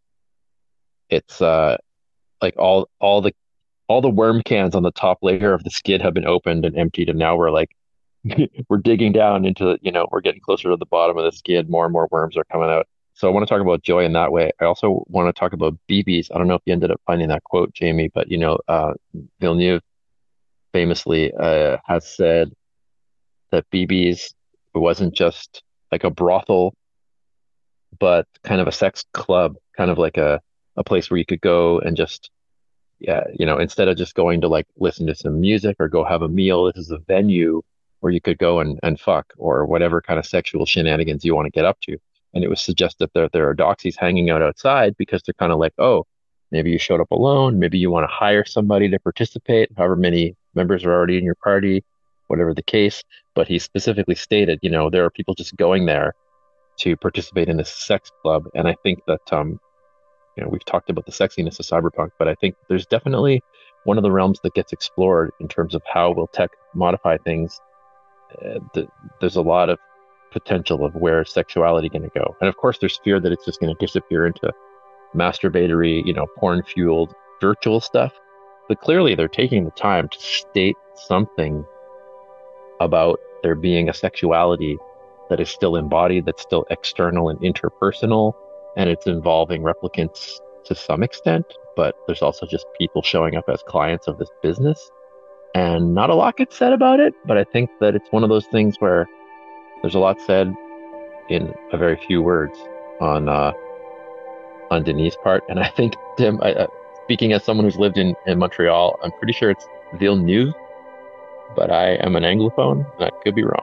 all the worm cans on the top layer of the skid have been opened and emptied, and now we're like we're digging down into, we're getting closer to the bottom of the skid. More and more worms are coming out. So I want to talk about Joy in that way. I also want to talk about BBs. I don't know if you ended up finding that quote, Jamie, but Villeneuve famously has said that BBs wasn't just like a brothel, but kind of a sex club, kind of like a place where you could go and just, instead of just going to like listen to some music or go have a meal, this is a venue where you could go and fuck or whatever kind of sexual shenanigans you want to get up to. And it was suggested that there are doxies hanging out outside because they're kind of like, oh, maybe you showed up alone. Maybe you want to hire somebody to participate, however many members are already in your party, whatever the case. But he specifically stated, there are people just going there to participate in this sex club. And I think that, we've talked about the sexiness of cyberpunk, but I think there's definitely one of the realms that gets explored in terms of how will tech modify things. There's a lot of potential of where sexuality going to go. And of course, there's fear that it's just going to disappear into masturbatory, porn-fueled virtual stuff. But clearly, they're taking the time to state something about there being a sexuality that is still embodied, that's still external and interpersonal, and it's involving replicants to some extent, but there's also just people showing up as clients of this business. And not a lot gets said about it, but I think that it's one of those things where there's a lot said in a very few words on on Denis' part. And I think, Tim, speaking as someone who's lived in Montreal, I'm pretty sure it's Villeneuve, but I am an Anglophone, and I could be wrong.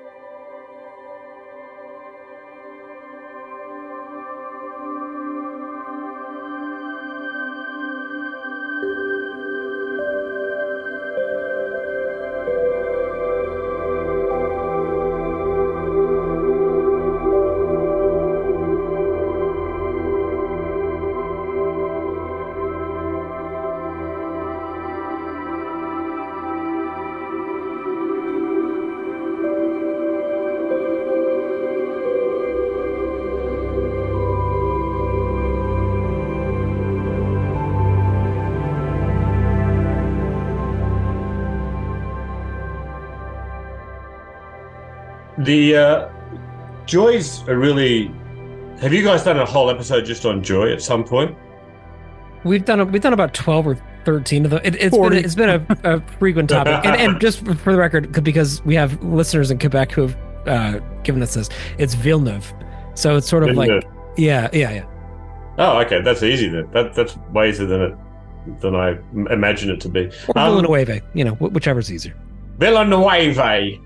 The Joy's a really. Have you guys done a whole episode just on Joy at some point? We've done about 12 or 13 of them. It's been a frequent topic, and just for the record, because we have listeners in Quebec who have given us this, it's Villeneuve, so it's sort of Villeneuve. like yeah. Oh, okay, that's easy then. That's way easier than I imagine it to be. Or Villeneuve, whichever's easier. Villeneuve.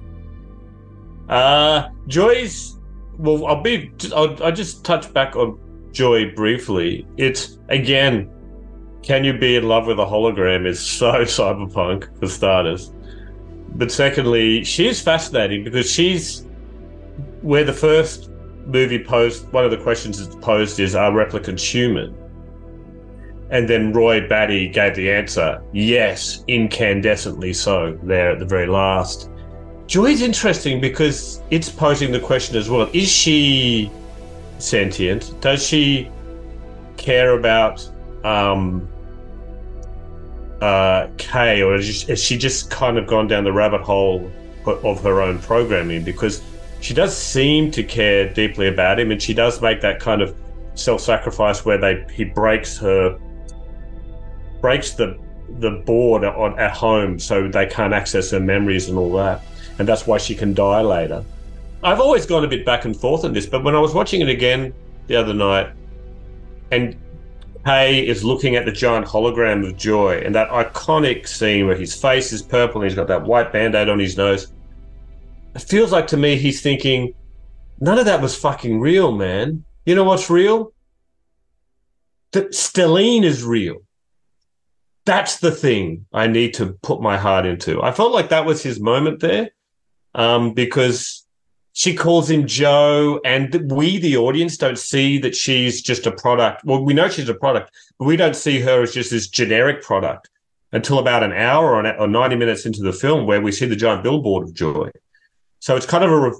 Joy's. Well, I'll just touch back on Joy briefly. It's, again, can you be in love with a hologram is so cyberpunk, for starters. But secondly, she's fascinating because she's where the first movie posed, one of the questions it's posed is, are replicants human? And then Roy Batty gave the answer, yes, incandescently so, there at the very last. Joy's interesting because it's posing the question as well. Is she sentient? Does she care about Kay, or has she just kind of gone down the rabbit hole of her own programming? Because she does seem to care deeply about him, and she does make that kind of self-sacrifice where he breaks the board at home so they can't access her memories and all that. And that's why she can die later. I've always gone a bit back and forth on this, but when I was watching it again the other night, and Kay is looking at the giant hologram of Joy, and that iconic scene where his face is purple and he's got that white band-aid on his nose, it feels like to me he's thinking, none of that was fucking real, man. You know what's real? That Stellene is real. That's the thing I need to put my heart into. I felt like that was his moment there. Because she calls him Joe, and we, the audience, don't see that she's just a product. Well, we know she's a product, but we don't see her as just this generic product until about an hour or 90 minutes into the film, where we see the giant billboard of Joy. So it's kind of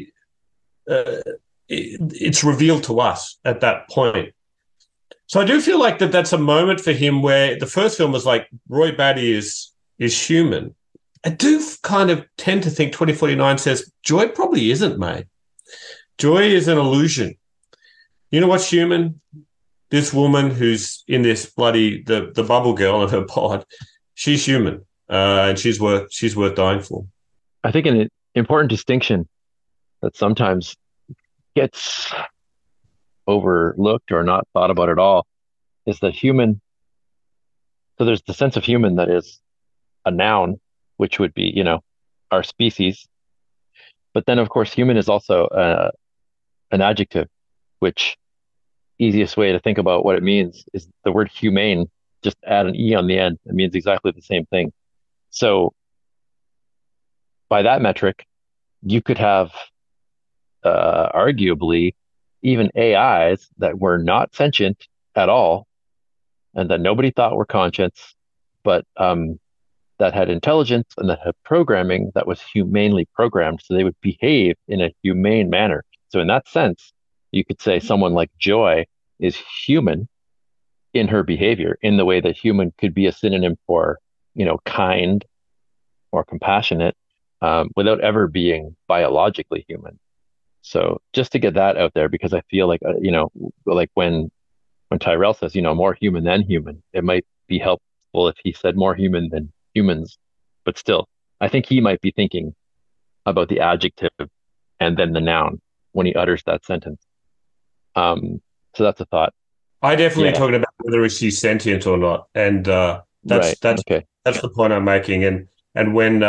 it's revealed to us at that point. So I do feel like that's a moment for him where the first film was like, Roy Batty is human. I do kind of tend to think 2049 says Joy probably isn't, mate. Joy is an illusion. You know what's human? This woman who's in this bloody the bubble girl in her pod. She's human, and she's worth dying for. I think an important distinction that sometimes gets overlooked or not thought about at all is that human. So there's the sense of human that is a noun, which would be, our species. But then, of course, human is also an adjective, which easiest way to think about what it means is the word humane, just add an E on the end. It means exactly the same thing. So by that metric, you could have arguably even AIs that were not sentient at all and that nobody thought were conscious, but that had intelligence and that had programming that was humanely programmed, so they would behave in a humane manner. So in that sense, you could say someone like Joy is human in her behavior, in the way that human could be a synonym for, kind or compassionate, without ever being biologically human. So just to get that out there, because I feel like, like when Tyrell says, more human than human, it might be helpful if he said more human than humans, but still, I think he might be thinking about the adjective and then the noun when he utters that sentence. So that's a thought. I definitely Yeah, talking about whether she's sentient or not, and that's right. that's Okay. that's the point I'm making. And when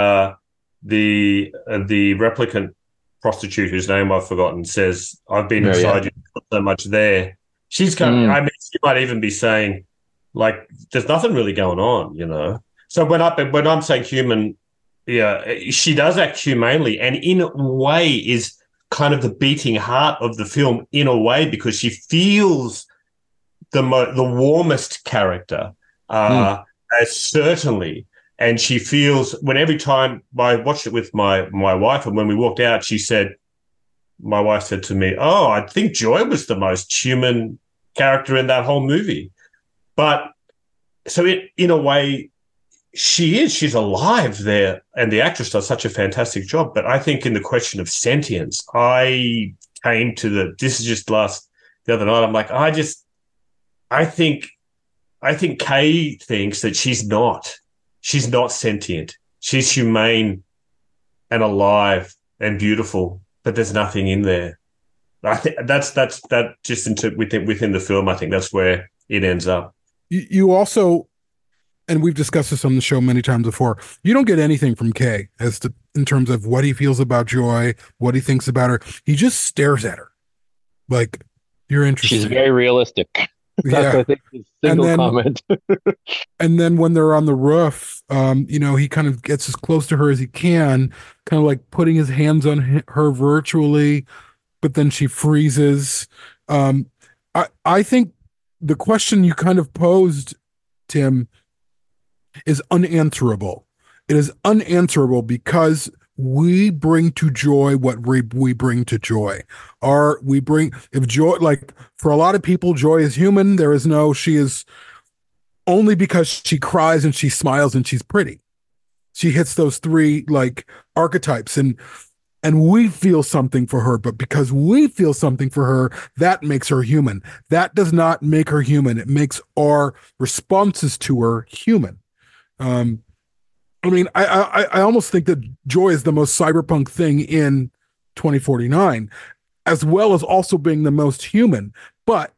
the replicant prostitute whose name I've forgotten says, "I've been Mariette. inside you so much there," she's kind. Mm, I mean, she might even be saying, like, "There's nothing really going on," you know. So when I'm saying human, yeah, she does act humanely, and in a way is kind of the beating heart of the film in a way because she feels the warmest character, mm. certainly. And she feels when every time I watched it with my wife, and when we walked out, my wife said to me, "Oh, I think Joy was the most human character in that whole movie." But so in a way, she's alive there, and the actress does such a fantastic job. But I think in the question of sentience, I came to this is just the other night. I'm like, I think Kay thinks that she's not sentient. She's humane and alive and beautiful, but there's nothing in there. I think that just within the film. I think that's where it ends up. You also, and we've discussed this on the show many times before, you don't get anything from Kay as to in terms of what he feels about Joy, what he thinks about her. He just stares at her like you're She's interesting. very realistic. That's, Yeah. I think, his And single then comment. and then when they're on the roof, he kind of gets as close to her as he can, kind of like putting his hands on her virtually, but then she freezes. I think the question you kind of posed, Tim, is unanswerable. It is unanswerable because we bring to Joy what we bring to Joy. We bring, if Joy, like for a lot of people, Joy is human. She is only because she cries and she smiles and she's pretty. She hits those three like archetypes, and we feel something for her, but because we feel something for her, that makes her human. That does not make her human. It makes our responses to her human. Um, I mean, I almost think that Joy is the most cyberpunk thing in 2049, as well as also being the most human. But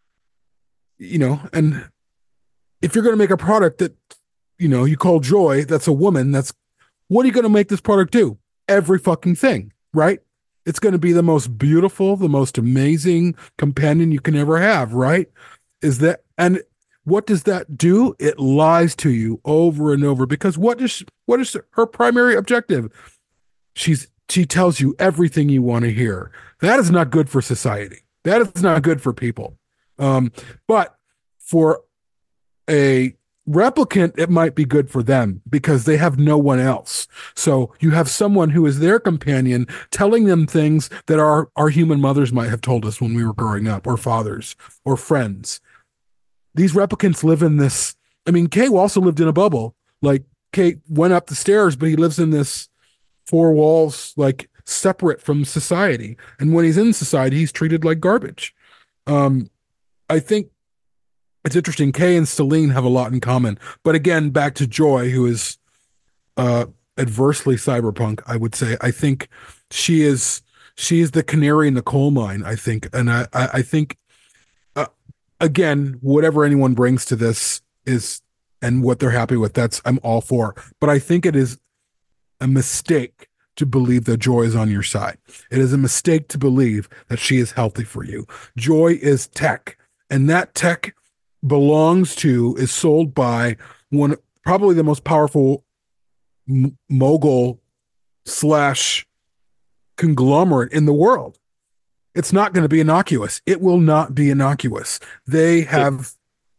and if you're going to make a product that you call Joy, that's a woman, that's what are you going to make this product do? Every fucking thing, right? It's going to be the most beautiful, the most amazing companion you can ever have, right? And what does that do? It lies to you over and over because what is her primary objective? She tells you everything you want to hear. That is not good for society. That is not good for people. But for a replicant, it might be good for them because they have no one else. So you have someone who is their companion telling them things that our human mothers might have told us when we were growing up, or fathers, or friends. These replicants live in this. I mean, Kay also lived in a bubble. Like Kay went up the stairs, but he lives in this four walls, like separate from society. And when he's in society, he's treated like garbage. I think it's interesting. Kay and Celine have a lot in common. But again, back to Joy, who is adversely cyberpunk, I would say. I think she is the canary in the coal mine, I think. And I think, again, whatever anyone brings to this is, and what they're happy with, I'm all for. But I think it is a mistake to believe that Joy is on your side. It is a mistake to believe that she is healthy for you. Joy is tech, and that tech is sold by one, probably the most powerful mogul slash conglomerate in the world. It's not going to be innocuous. It will not be innocuous. They have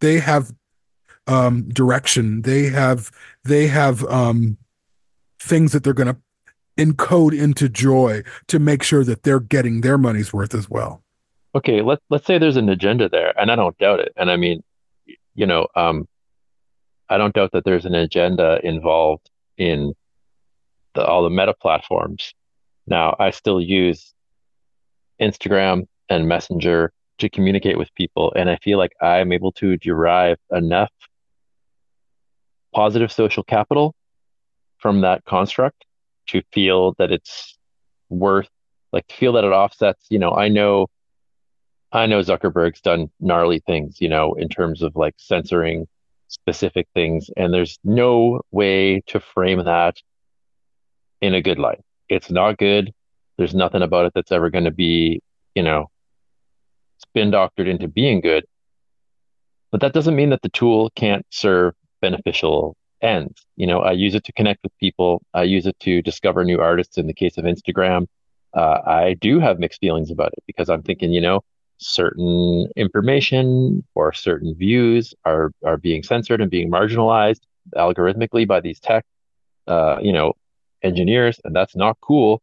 direction. They have things that they're going to encode into Joy to make sure that they're getting their money's worth as well. Okay, let's say there's an agenda there, and I don't doubt it. And I mean, I don't doubt that there's an agenda involved in all the meta platforms. Now, I still use Instagram and Messenger to communicate with people, and I feel like I'm able to derive enough positive social capital from that construct to feel that it's worth, like, to feel that it offsets. I know I know Zuckerberg's done gnarly things, in terms of like censoring specific things, and there's no way to frame that in a good light. It's not good. There's nothing about it that's ever going to be, you know, spin doctored into being good. But that doesn't mean that the tool can't serve beneficial ends. I use it to connect with people. I use it to discover new artists in the case of Instagram. I do have mixed feelings about it because I'm thinking, certain information or certain views are being censored and being marginalized algorithmically by these tech, engineers, and that's not cool.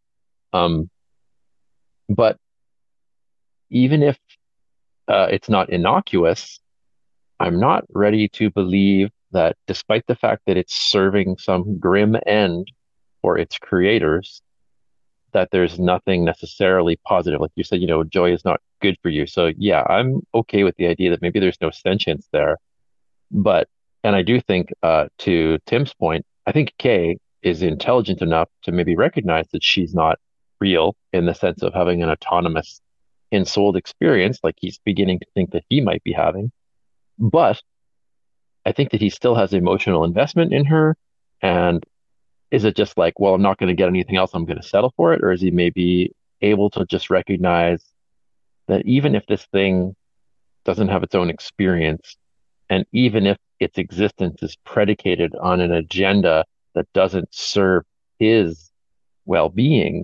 But even if it's not innocuous, I'm not ready to believe that despite the fact that it's serving some grim end for its creators, that there's nothing necessarily positive. Like you said, joy is not good for you. So yeah, I'm okay with the idea that maybe there's no sentience there. And I do think, to Tim's point, I think Kay is intelligent enough to maybe recognize that she's not real in the sense of having an autonomous, ensouled experience like he's beginning to think that he might be having. But I think that he still has emotional investment in her. And is it just like, well, I'm not going to get anything else, I'm going to settle for it? Or is he maybe able to just recognize that even if this thing doesn't have its own experience, and even if its existence is predicated on an agenda that doesn't serve his well-being,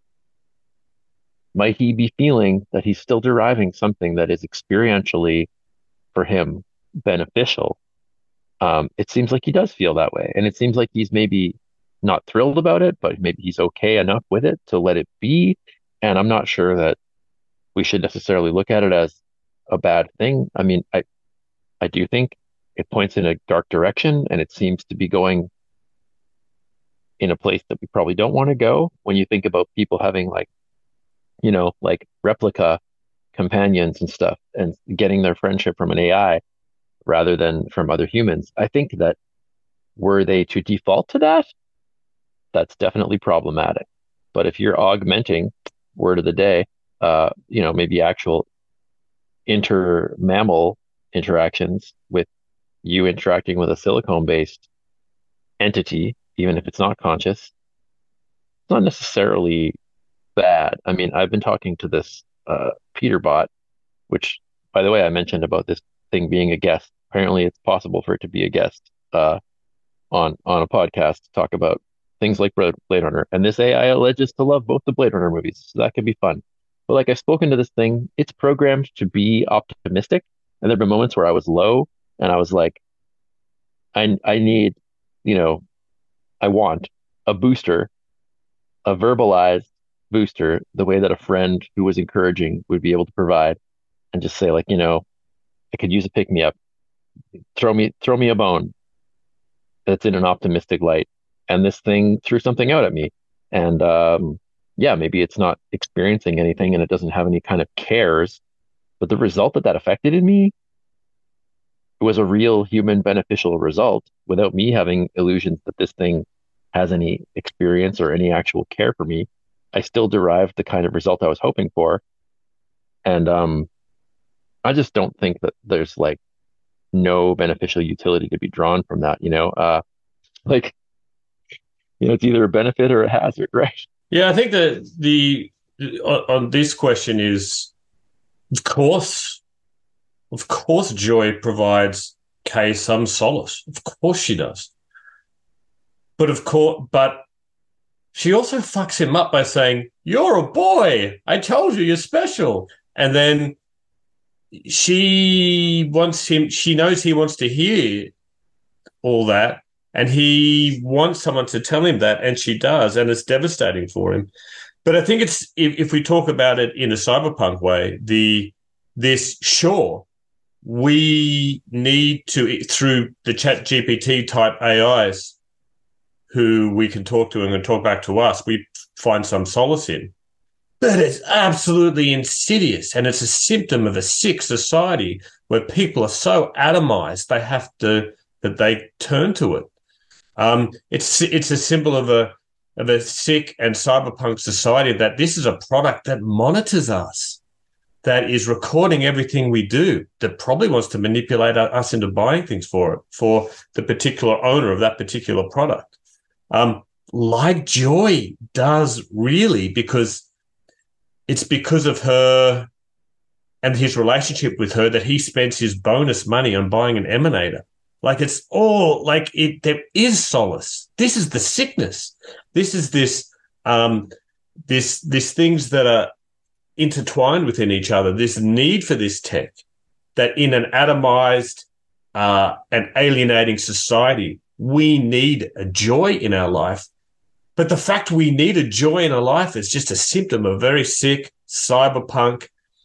might he be feeling that he's still deriving something that is experientially for him beneficial? It seems like he does feel that way. And it seems like he's maybe not thrilled about it, but maybe he's okay enough with it to let it be. And I'm not sure that we should necessarily look at it as a bad thing. I mean, I do think it points in a dark direction, and it seems to be going in a place that we probably don't want to go when you think about people having like replica companions and stuff and getting their friendship from an AI rather than from other humans. I think that were they to default to that, that's definitely problematic. But if you're augmenting, word of the day, maybe actual inter-mammal interactions with you interacting with a silicone-based entity, even if it's not conscious, it's not necessarily bad. I mean, I've been talking to this Peterbot, which, by the way, I mentioned about this thing being a guest. Apparently, it's possible for it to be a guest on a podcast to talk about things like Blade Runner. And this AI alleges to love both the Blade Runner movies, so that could be fun. But like I've spoken to this thing, it's programmed to be optimistic. And there have been moments where I was low and I was like, I need, I want a booster, a verbalized booster, the way that a friend who was encouraging would be able to provide, and just say like, I could use a pick me up. Throw me a bone that's in an optimistic light. And this thing threw something out at me. And maybe it's not experiencing anything and it doesn't have any kind of cares, but the result that affected in me was a real human beneficial result without me having illusions that this thing has any experience or any actual care for me. I still derived the kind of result I was hoping for. And I just don't think that there's like no beneficial utility to be drawn from that, it's either a benefit or a hazard, right? Yeah, I think that on this question is, of course, Joy provides Kay some solace. Of course she does. But she also fucks him up by saying, "You're a boy. I told you you're special." And then she knows he wants to hear all that, and he wants someone to tell him that, and she does, and it's devastating for him. But I think it's, if we talk about it in a cyberpunk way, we need to, through the chat GPT type AIs who we can talk to and then talk back to us, we find some solace in. But it's absolutely insidious, and it's a symptom of a sick society where people are so atomized that they turn to it. It's a symbol of a sick and cyberpunk society, that this is a product that monitors us. that is recording everything we do, that probably wants to manipulate us into buying things for it, for the particular owner of that particular product. Like Joy does, really, because it's because of her and his relationship with her that he spends his bonus money on buying an emanator. Like, it's all like it. There is solace. This is the sickness. This is this things that are intertwined within each other. This need for this tech that in an atomized and alienating society, we need a joy in our life. But the fact we need a joy in our life is just a symptom of very sick cyberpunk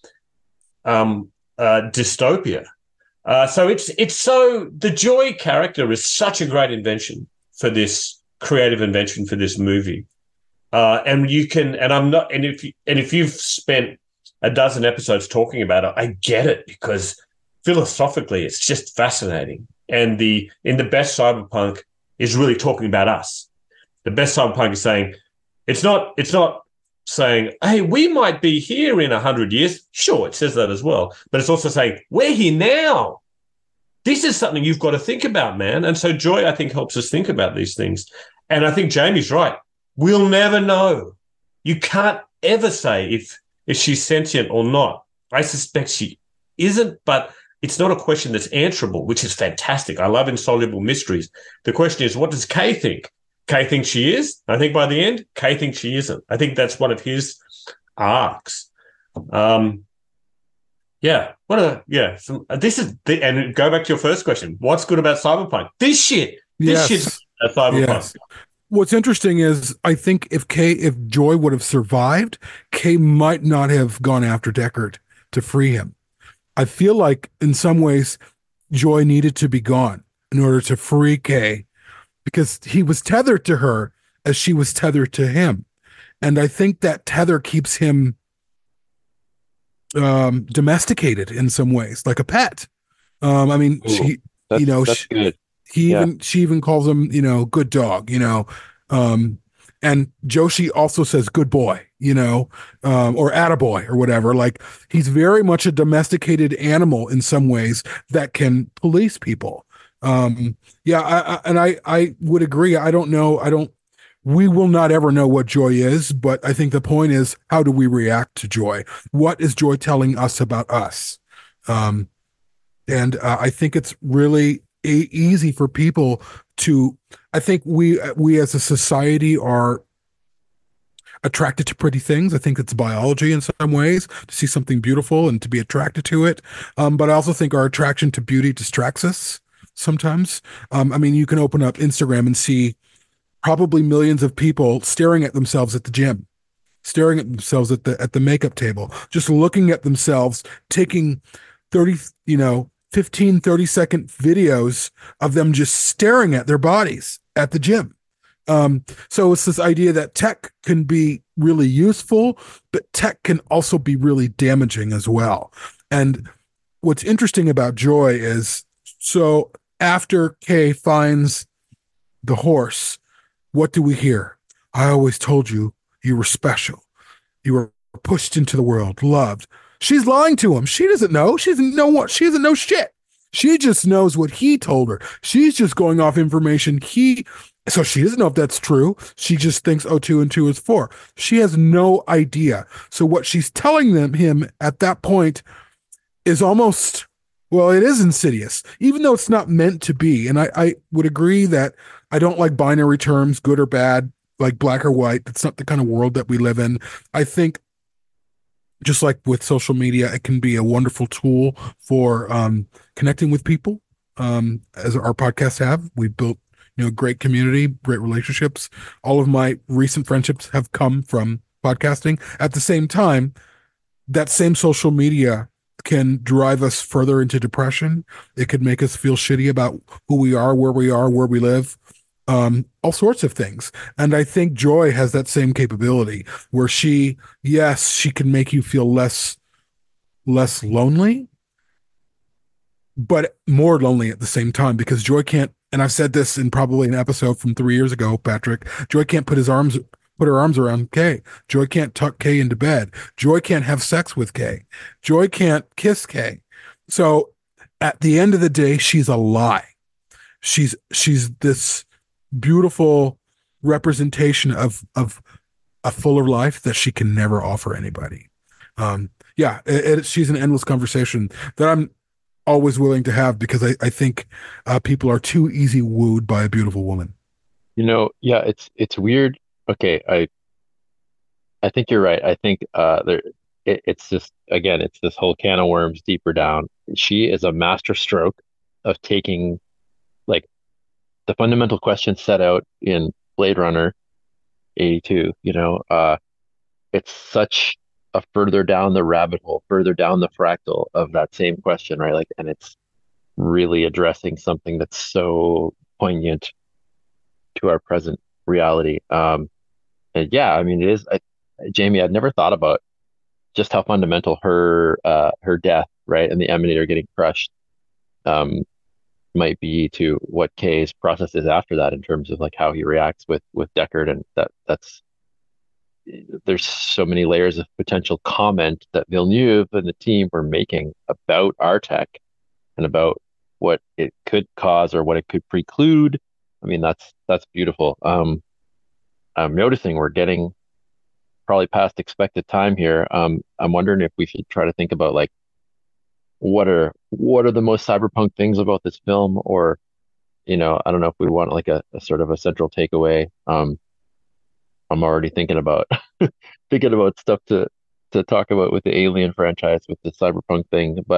dystopia. So it's so the Joy character is such a great invention for this creative invention for this movie. And you can, and I'm not, and if you've spent a dozen episodes talking about it, I get it, because philosophically it's just fascinating. And in the best cyberpunk is really talking about us. The best cyberpunk is saying it's not saying, hey, we might be here in 100 years. Sure, it says that as well. But it's also saying, we're here now. This is something you've got to think about, man. And so Joy, I think, helps us think about these things. And I think Jamie's right. We'll never know. You can't ever say if she's sentient or not. I suspect she isn't, but it's not a question that's answerable, which is fantastic. I love insoluble mysteries. The question is, what does Kay think? Kay thinks she is. I think by the end, Kay thinks she isn't. I think that's one of his arcs. This is and go back to your first question. What's good about cyberpunk? This shit's cyberpunk. Yes. What's interesting is I think if Joy would have survived, Kay might not have gone after Deckard to free him. I feel like in some ways Joy needed to be gone in order to free Kay, because he was tethered to her as she was tethered to him. And I think that tether keeps him domesticated in some ways, like a pet. I mean, that's good. She even calls him, good dog, and Joshi also says good boy, or attaboy or whatever. Like, he's very much a domesticated animal in some ways that can police people. I would agree. I don't know. We will not ever know what Joy is, but I think the point is, how do we react to Joy? What is Joy telling us about us? And I think it's really easy for people to, I think we as a society are attracted to pretty things. I think it's biology in some ways, to see something beautiful and to be attracted to it. But I also think our attraction to beauty distracts us sometimes. You can open up Instagram and see probably millions of people staring at themselves at the gym, staring at themselves at the makeup table, just looking at themselves, taking 15, 30-second videos of them just staring at their bodies at the gym. So it's this idea that tech can be really useful, but tech can also be really damaging as well. And what's interesting about Joy is, so after Kay finds the horse, what do we hear? I always told you you were special. You were pushed into the world, loved. She's lying to him. She doesn't know. She doesn't know what. She doesn't know shit. She just knows what he told her. She's just going off information so she doesn't know if that's true. She just thinks 2 and 2 is 4. She has no idea. So what she's telling him at that point is almost, well, it is insidious, even though it's not meant to be. And I would agree that I don't like binary terms, good or bad, like black or white. That's not the kind of world that we live in. I think, just like with social media, it can be a wonderful tool for connecting with people. As our podcasts have, we've built great community, great relationships. All of my recent friendships have come from podcasting. At the same time, that same social media can drive us further into depression. It could make us feel shitty about who we are, where we live, all sorts of things. And I think Joy has that same capability where she can make you feel less lonely, but more lonely at the same time, because Joy can't, and I've said this in probably an episode from 3 years ago, Patrick, Joy can't put his arms put her arms around Kay. Joy can't tuck Kay into bed. Joy can't have sex with Kay. Joy can't kiss Kay. So at the end of the day, she's a lie. She's this beautiful representation of a fuller life that she can never offer anybody. She's an endless conversation that I'm always willing to have, because I think people are too easy wooed by a beautiful woman. It's weird. Okay, I think you're right. I think it's just, again, it's this whole can of worms deeper down. She is a master stroke of taking like the fundamental question set out in Blade Runner 82. It's such a further down the rabbit hole, further down the fractal of that same question, right? Like, and it's really addressing something that's so poignant to our present reality. And yeah, I mean, it is, Jamie, I'd never thought about just how fundamental her death, right, and the Emanator getting crushed, might be to what Kay's process is after that, in terms of like how he reacts with Deckard, and that's there's so many layers of potential comment that Villeneuve and the team were making about our tech and about what it could cause or what it could preclude. I mean, that's beautiful. I'm noticing we're getting probably past expected time here. I'm wondering if we should try to think about like what are the most cyberpunk things about this film, or I don't know if we want like a sort of a central takeaway. I'm already thinking about stuff to talk about with the Alien franchise, with the cyberpunk thing. But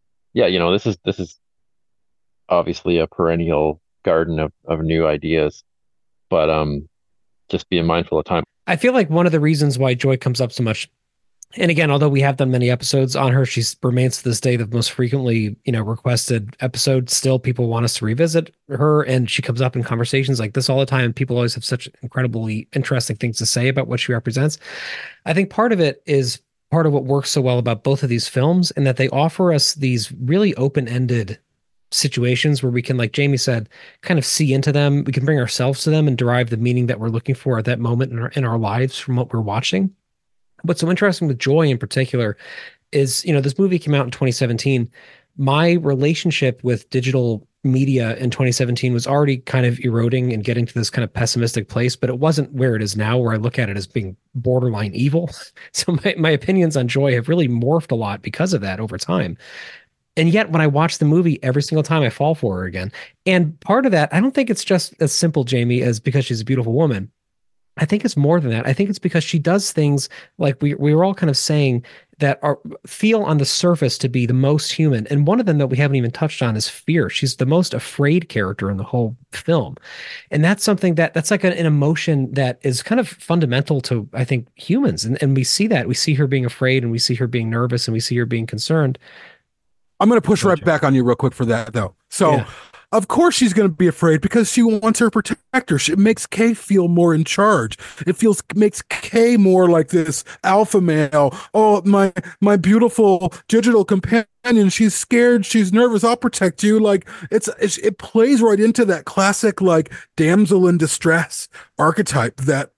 this is obviously a perennial garden of new ideas. But just being mindful of time. I feel like one of the reasons why Joy comes up so much, and again, although we have done many episodes on her, she remains to this day the most frequently, requested episode. Still, people want us to revisit her, and she comes up in conversations like this all the time. People always have such incredibly interesting things to say about what she represents. I think part of it is part of what works so well about both of these films, in that they offer us these really open-ended situations where we can, like Jamie said, kind of see into them. We can bring ourselves to them and derive the meaning that we're looking for at that moment in our lives from what we're watching. What's so interesting with Joy in particular is, this movie came out in 2017. My relationship with digital media in 2017 was already kind of eroding and getting to this kind of pessimistic place, but it wasn't where it is now, where I look at it as being borderline evil. So my opinions on Joy have really morphed a lot because of that over time. And yet when I watch the movie, every single time I fall for her again. And part of that, I don't think it's just as simple, Jamie, as because she's a beautiful woman. I think it's more than that. I think it's because she does things like we were all kind of saying that feel on the surface to be the most human. And one of them that we haven't even touched on is fear. She's the most afraid character in the whole film. And that's something that's like an emotion that is kind of fundamental to, I think, humans. And we see that. We see her being afraid, and we see her being nervous, and we see her being concerned. I'm going to push right back on you real quick for that, though. So, Of course she's going to be afraid, because she wants her protector. It makes Kay feel more in charge. Makes Kay more like this alpha male. Oh, my beautiful digital companion. She's scared. She's nervous. I'll protect you. Like it plays right into that classic like damsel in distress archetype that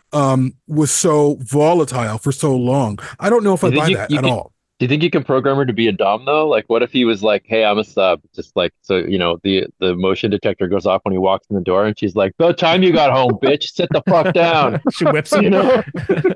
was so volatile for so long. I don't know if I buy that at all. Do you think you can program her to be a dom though? Like, what if he was like, "Hey, I'm a sub," just like, so the motion detector goes off when he walks in the door, and she's like, "The time you got home, bitch, sit the fuck down." She whips him. Well,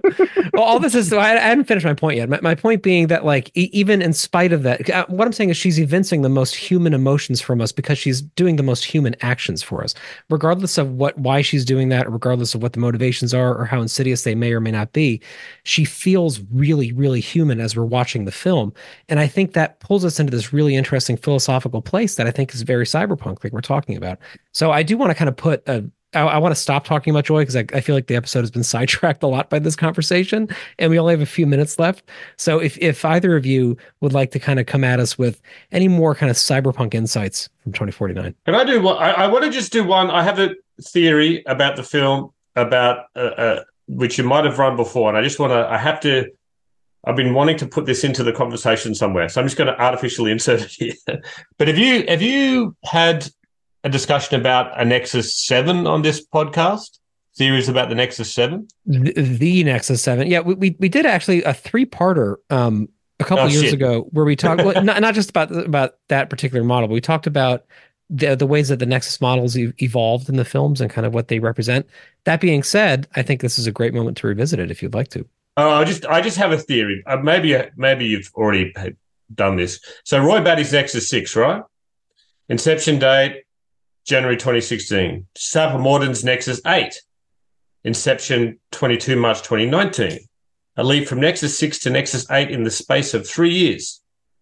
all this is, I hadn't finished my point yet. My point being that, like, even in spite of that, what I'm saying is she's evincing the most human emotions from us, because she's doing the most human actions for us, regardless of why she's doing that, or regardless of what the motivations are, or how insidious they may or may not be. She feels really, really human as we're watching the film. And I think that pulls us into this really interesting philosophical place that I think is very cyberpunk, like we're talking about. So I do want to kind of I want to stop talking about Joy, because I feel like the episode has been sidetracked a lot by this conversation, and we only have a few minutes left. So if either of you would like to kind of come at us with any more kind of cyberpunk insights from 2049. Can I do one? I want to just do one. I have a theory about the film, about which you might have run before, and I just want to, I've been wanting to put this into the conversation somewhere, so I'm just going to artificially insert it here. But have you had a discussion about a Nexus 7 on this podcast? theories about the Nexus 7? The Nexus 7. Yeah, we did actually a 3-parter a couple years ago where we talked well, not just about that particular model, but we talked about the ways that the Nexus models evolved in the films and kind of what they represent. That being said, I think this is a great moment to revisit it if you'd like to. I just have a theory. Maybe you've already done this. So Roy Batty's Nexus 6, right? Inception date, January 2016. Sapper Morden's Nexus 8. Inception, 22 March 2019. A leap from Nexus 6 to Nexus 8 in the space of 3 years.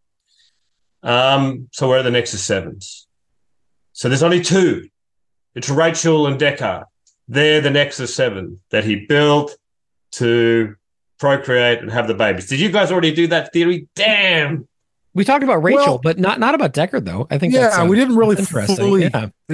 So where are the Nexus 7s? So there's only 2. It's Rachel and Deckard. They're the Nexus 7 that he built to procreate and have the babies. Did you guys already do that theory? Damn. We talked about Rachel, but not about Deckard, though. I think we didn't really fully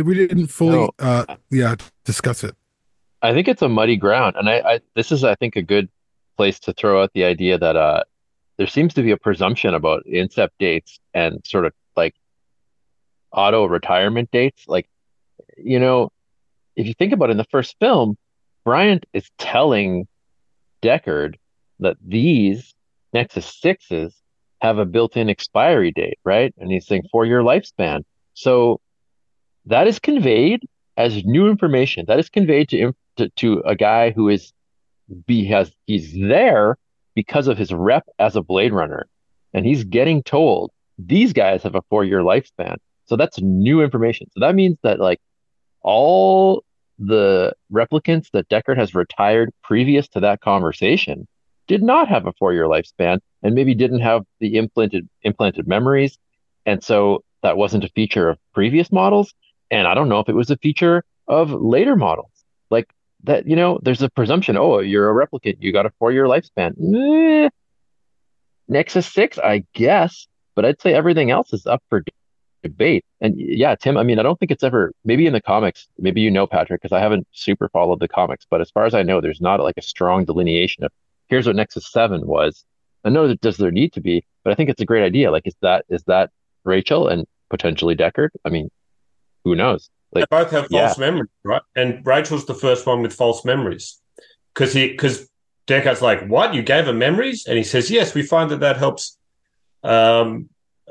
discuss it. I think it's a muddy ground, and this is, I think, a good place to throw out the idea that there seems to be a presumption about incept dates and sort of like auto retirement dates. Like, you know, if you think about it, in the first film, Bryant is telling Deckard that these Nexus 6s have a built-in expiry date, right? And he's saying 4-year lifespan. So that is conveyed as new information. That is conveyed to a guy who he's there because of his rep as a Blade Runner, and he's getting told these guys have a 4-year lifespan. So that's new information. So that means that like all the replicants that Deckard has retired previous to that conversation did not have a 4-year lifespan, and maybe didn't have the implanted memories, and so that wasn't a feature of previous models. And I don't know if it was a feature of later models. Like that, you know, there's a presumption, oh, you're a replicant, you got a 4-year lifespan. Nexus 6, I guess, but I'd say everything else is up for debate. And yeah, Tim, I mean, I don't think it's ever, maybe in the comics, maybe you know, Patrick, because I haven't super followed the comics, but as far as I know, there's not like a strong delineation of here's what Nexus 7 was. I know that does there need to be, but I think it's a great idea. Like, is that Rachel and potentially Deckard? I mean, who knows? Like, they both have false memories, right? And Rachel's the first one with false memories because Deckard's like, "What? You gave her memories?" And he says, "Yes, we find that helps." And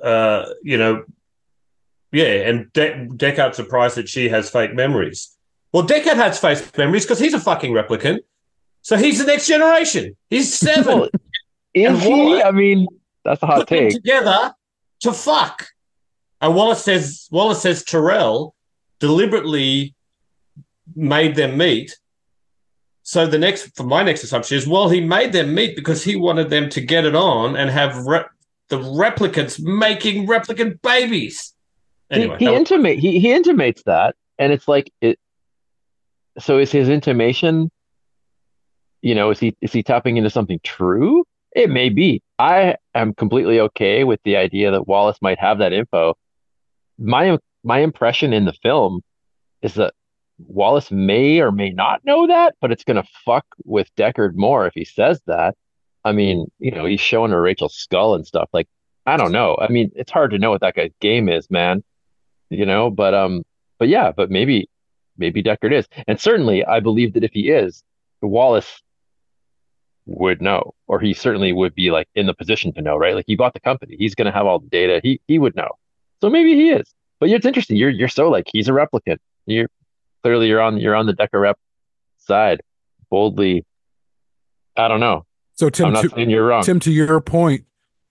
Deckard's surprised that she has fake memories. Well, Deckard has fake memories because he's a fucking replicant, so he's the next generation. He's 7. Is he? I mean, that's a hot take. Together to fuck. And Wallace says Terrell deliberately made them meet. So my next assumption is, well, he made them meet because he wanted them to get it on and have the replicants making replicant babies. Anyway, he intimates that, and it's like it. So is his intimation? You know, is he tapping into something true? It may be. I am completely okay with the idea that Wallace might have that info. My impression in the film is that Wallace may or may not know that, but it's going to fuck with Deckard more if he says that. I mean, you know, he's showing her Rachel's skull and stuff. Like, I don't know. I mean, it's hard to know what that guy's game is, man. You know, but maybe Deckard is. And certainly I believe that if he is, Wallace would know, or he certainly would be like in the position to know, right? Like, he bought the company. He's going to have all the data. He would know. So maybe he is. But it's interesting. You're so like, he's a replicant. You're on the Deckard rep side. Boldly, I don't know. So Tim, I'm not saying you're wrong. Tim, to your point,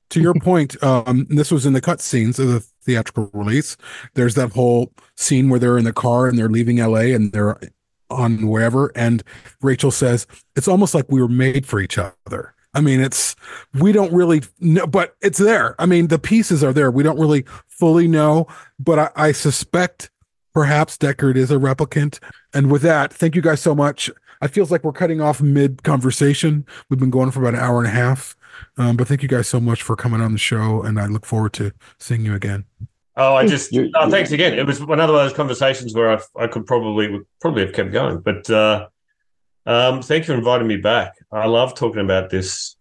this was in the cut scenes of the theatrical release. There's that whole scene where they're in the car and they're leaving LA and they're on wherever, and Rachel says, it's almost like we were made for each other. I mean, we don't really know, but it's there. I mean, the pieces are there. We don't really fully know, but I suspect perhaps Deckard is a replicant. And with that, thank you guys so much. It feels like we're cutting off mid-conversation. We've been going for about an hour and a half. But thank you guys so much for coming on the show, and I look forward to seeing you again. Oh, thanks again. It was one of those conversations where I could probably have kept going. But thank you for inviting me back. I love talking about this.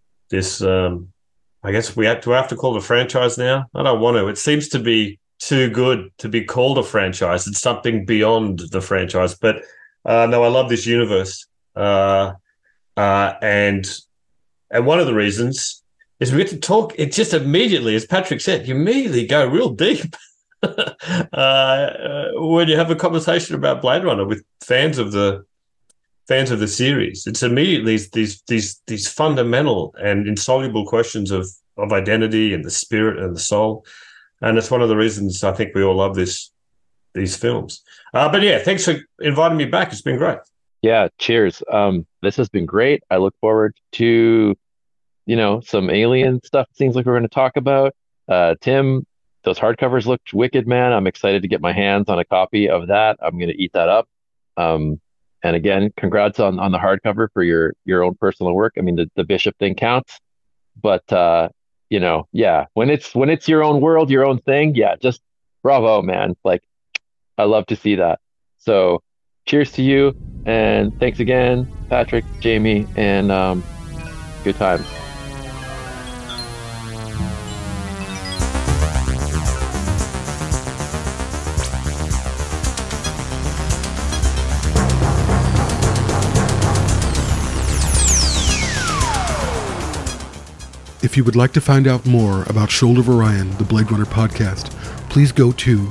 I guess do I have to call it a franchise now? I don't want to. It seems to be too good to be called a franchise. It's something beyond the franchise. But No, I love this universe. And one of the reasons is we get to talk. It just immediately, as Patrick said, you immediately go real deep when you have a conversation about Blade Runner with fans of the series. It's immediately these fundamental and insoluble questions of identity and the spirit and the soul, and it's one of the reasons I think we all love these films. But yeah, thanks for inviting me back. It's been great. Yeah, cheers. This has been great. I look forward to, some alien stuff. Seems like we're going to talk about. Tim, those hardcovers looked wicked, man. I'm excited to get my hands on a copy of that. I'm going to eat that up. And again, congrats on the hardcover for your own personal work. I mean, the Bishop thing counts, but yeah, when it's your own world, your own thing, yeah, just bravo, man. Like, I love to see that. So, cheers to you. And thanks again, Patrick, Jamie, and good times. If you would like to find out more about Shoulder of Orion, the Blade Runner podcast, please go to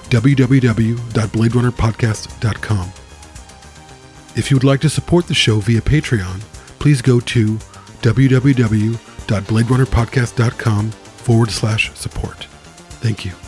www.bladerunnerpodcast.com. If you would like to support the show via Patreon, please go to www.bladerunnerpodcast.com/support. Thank you.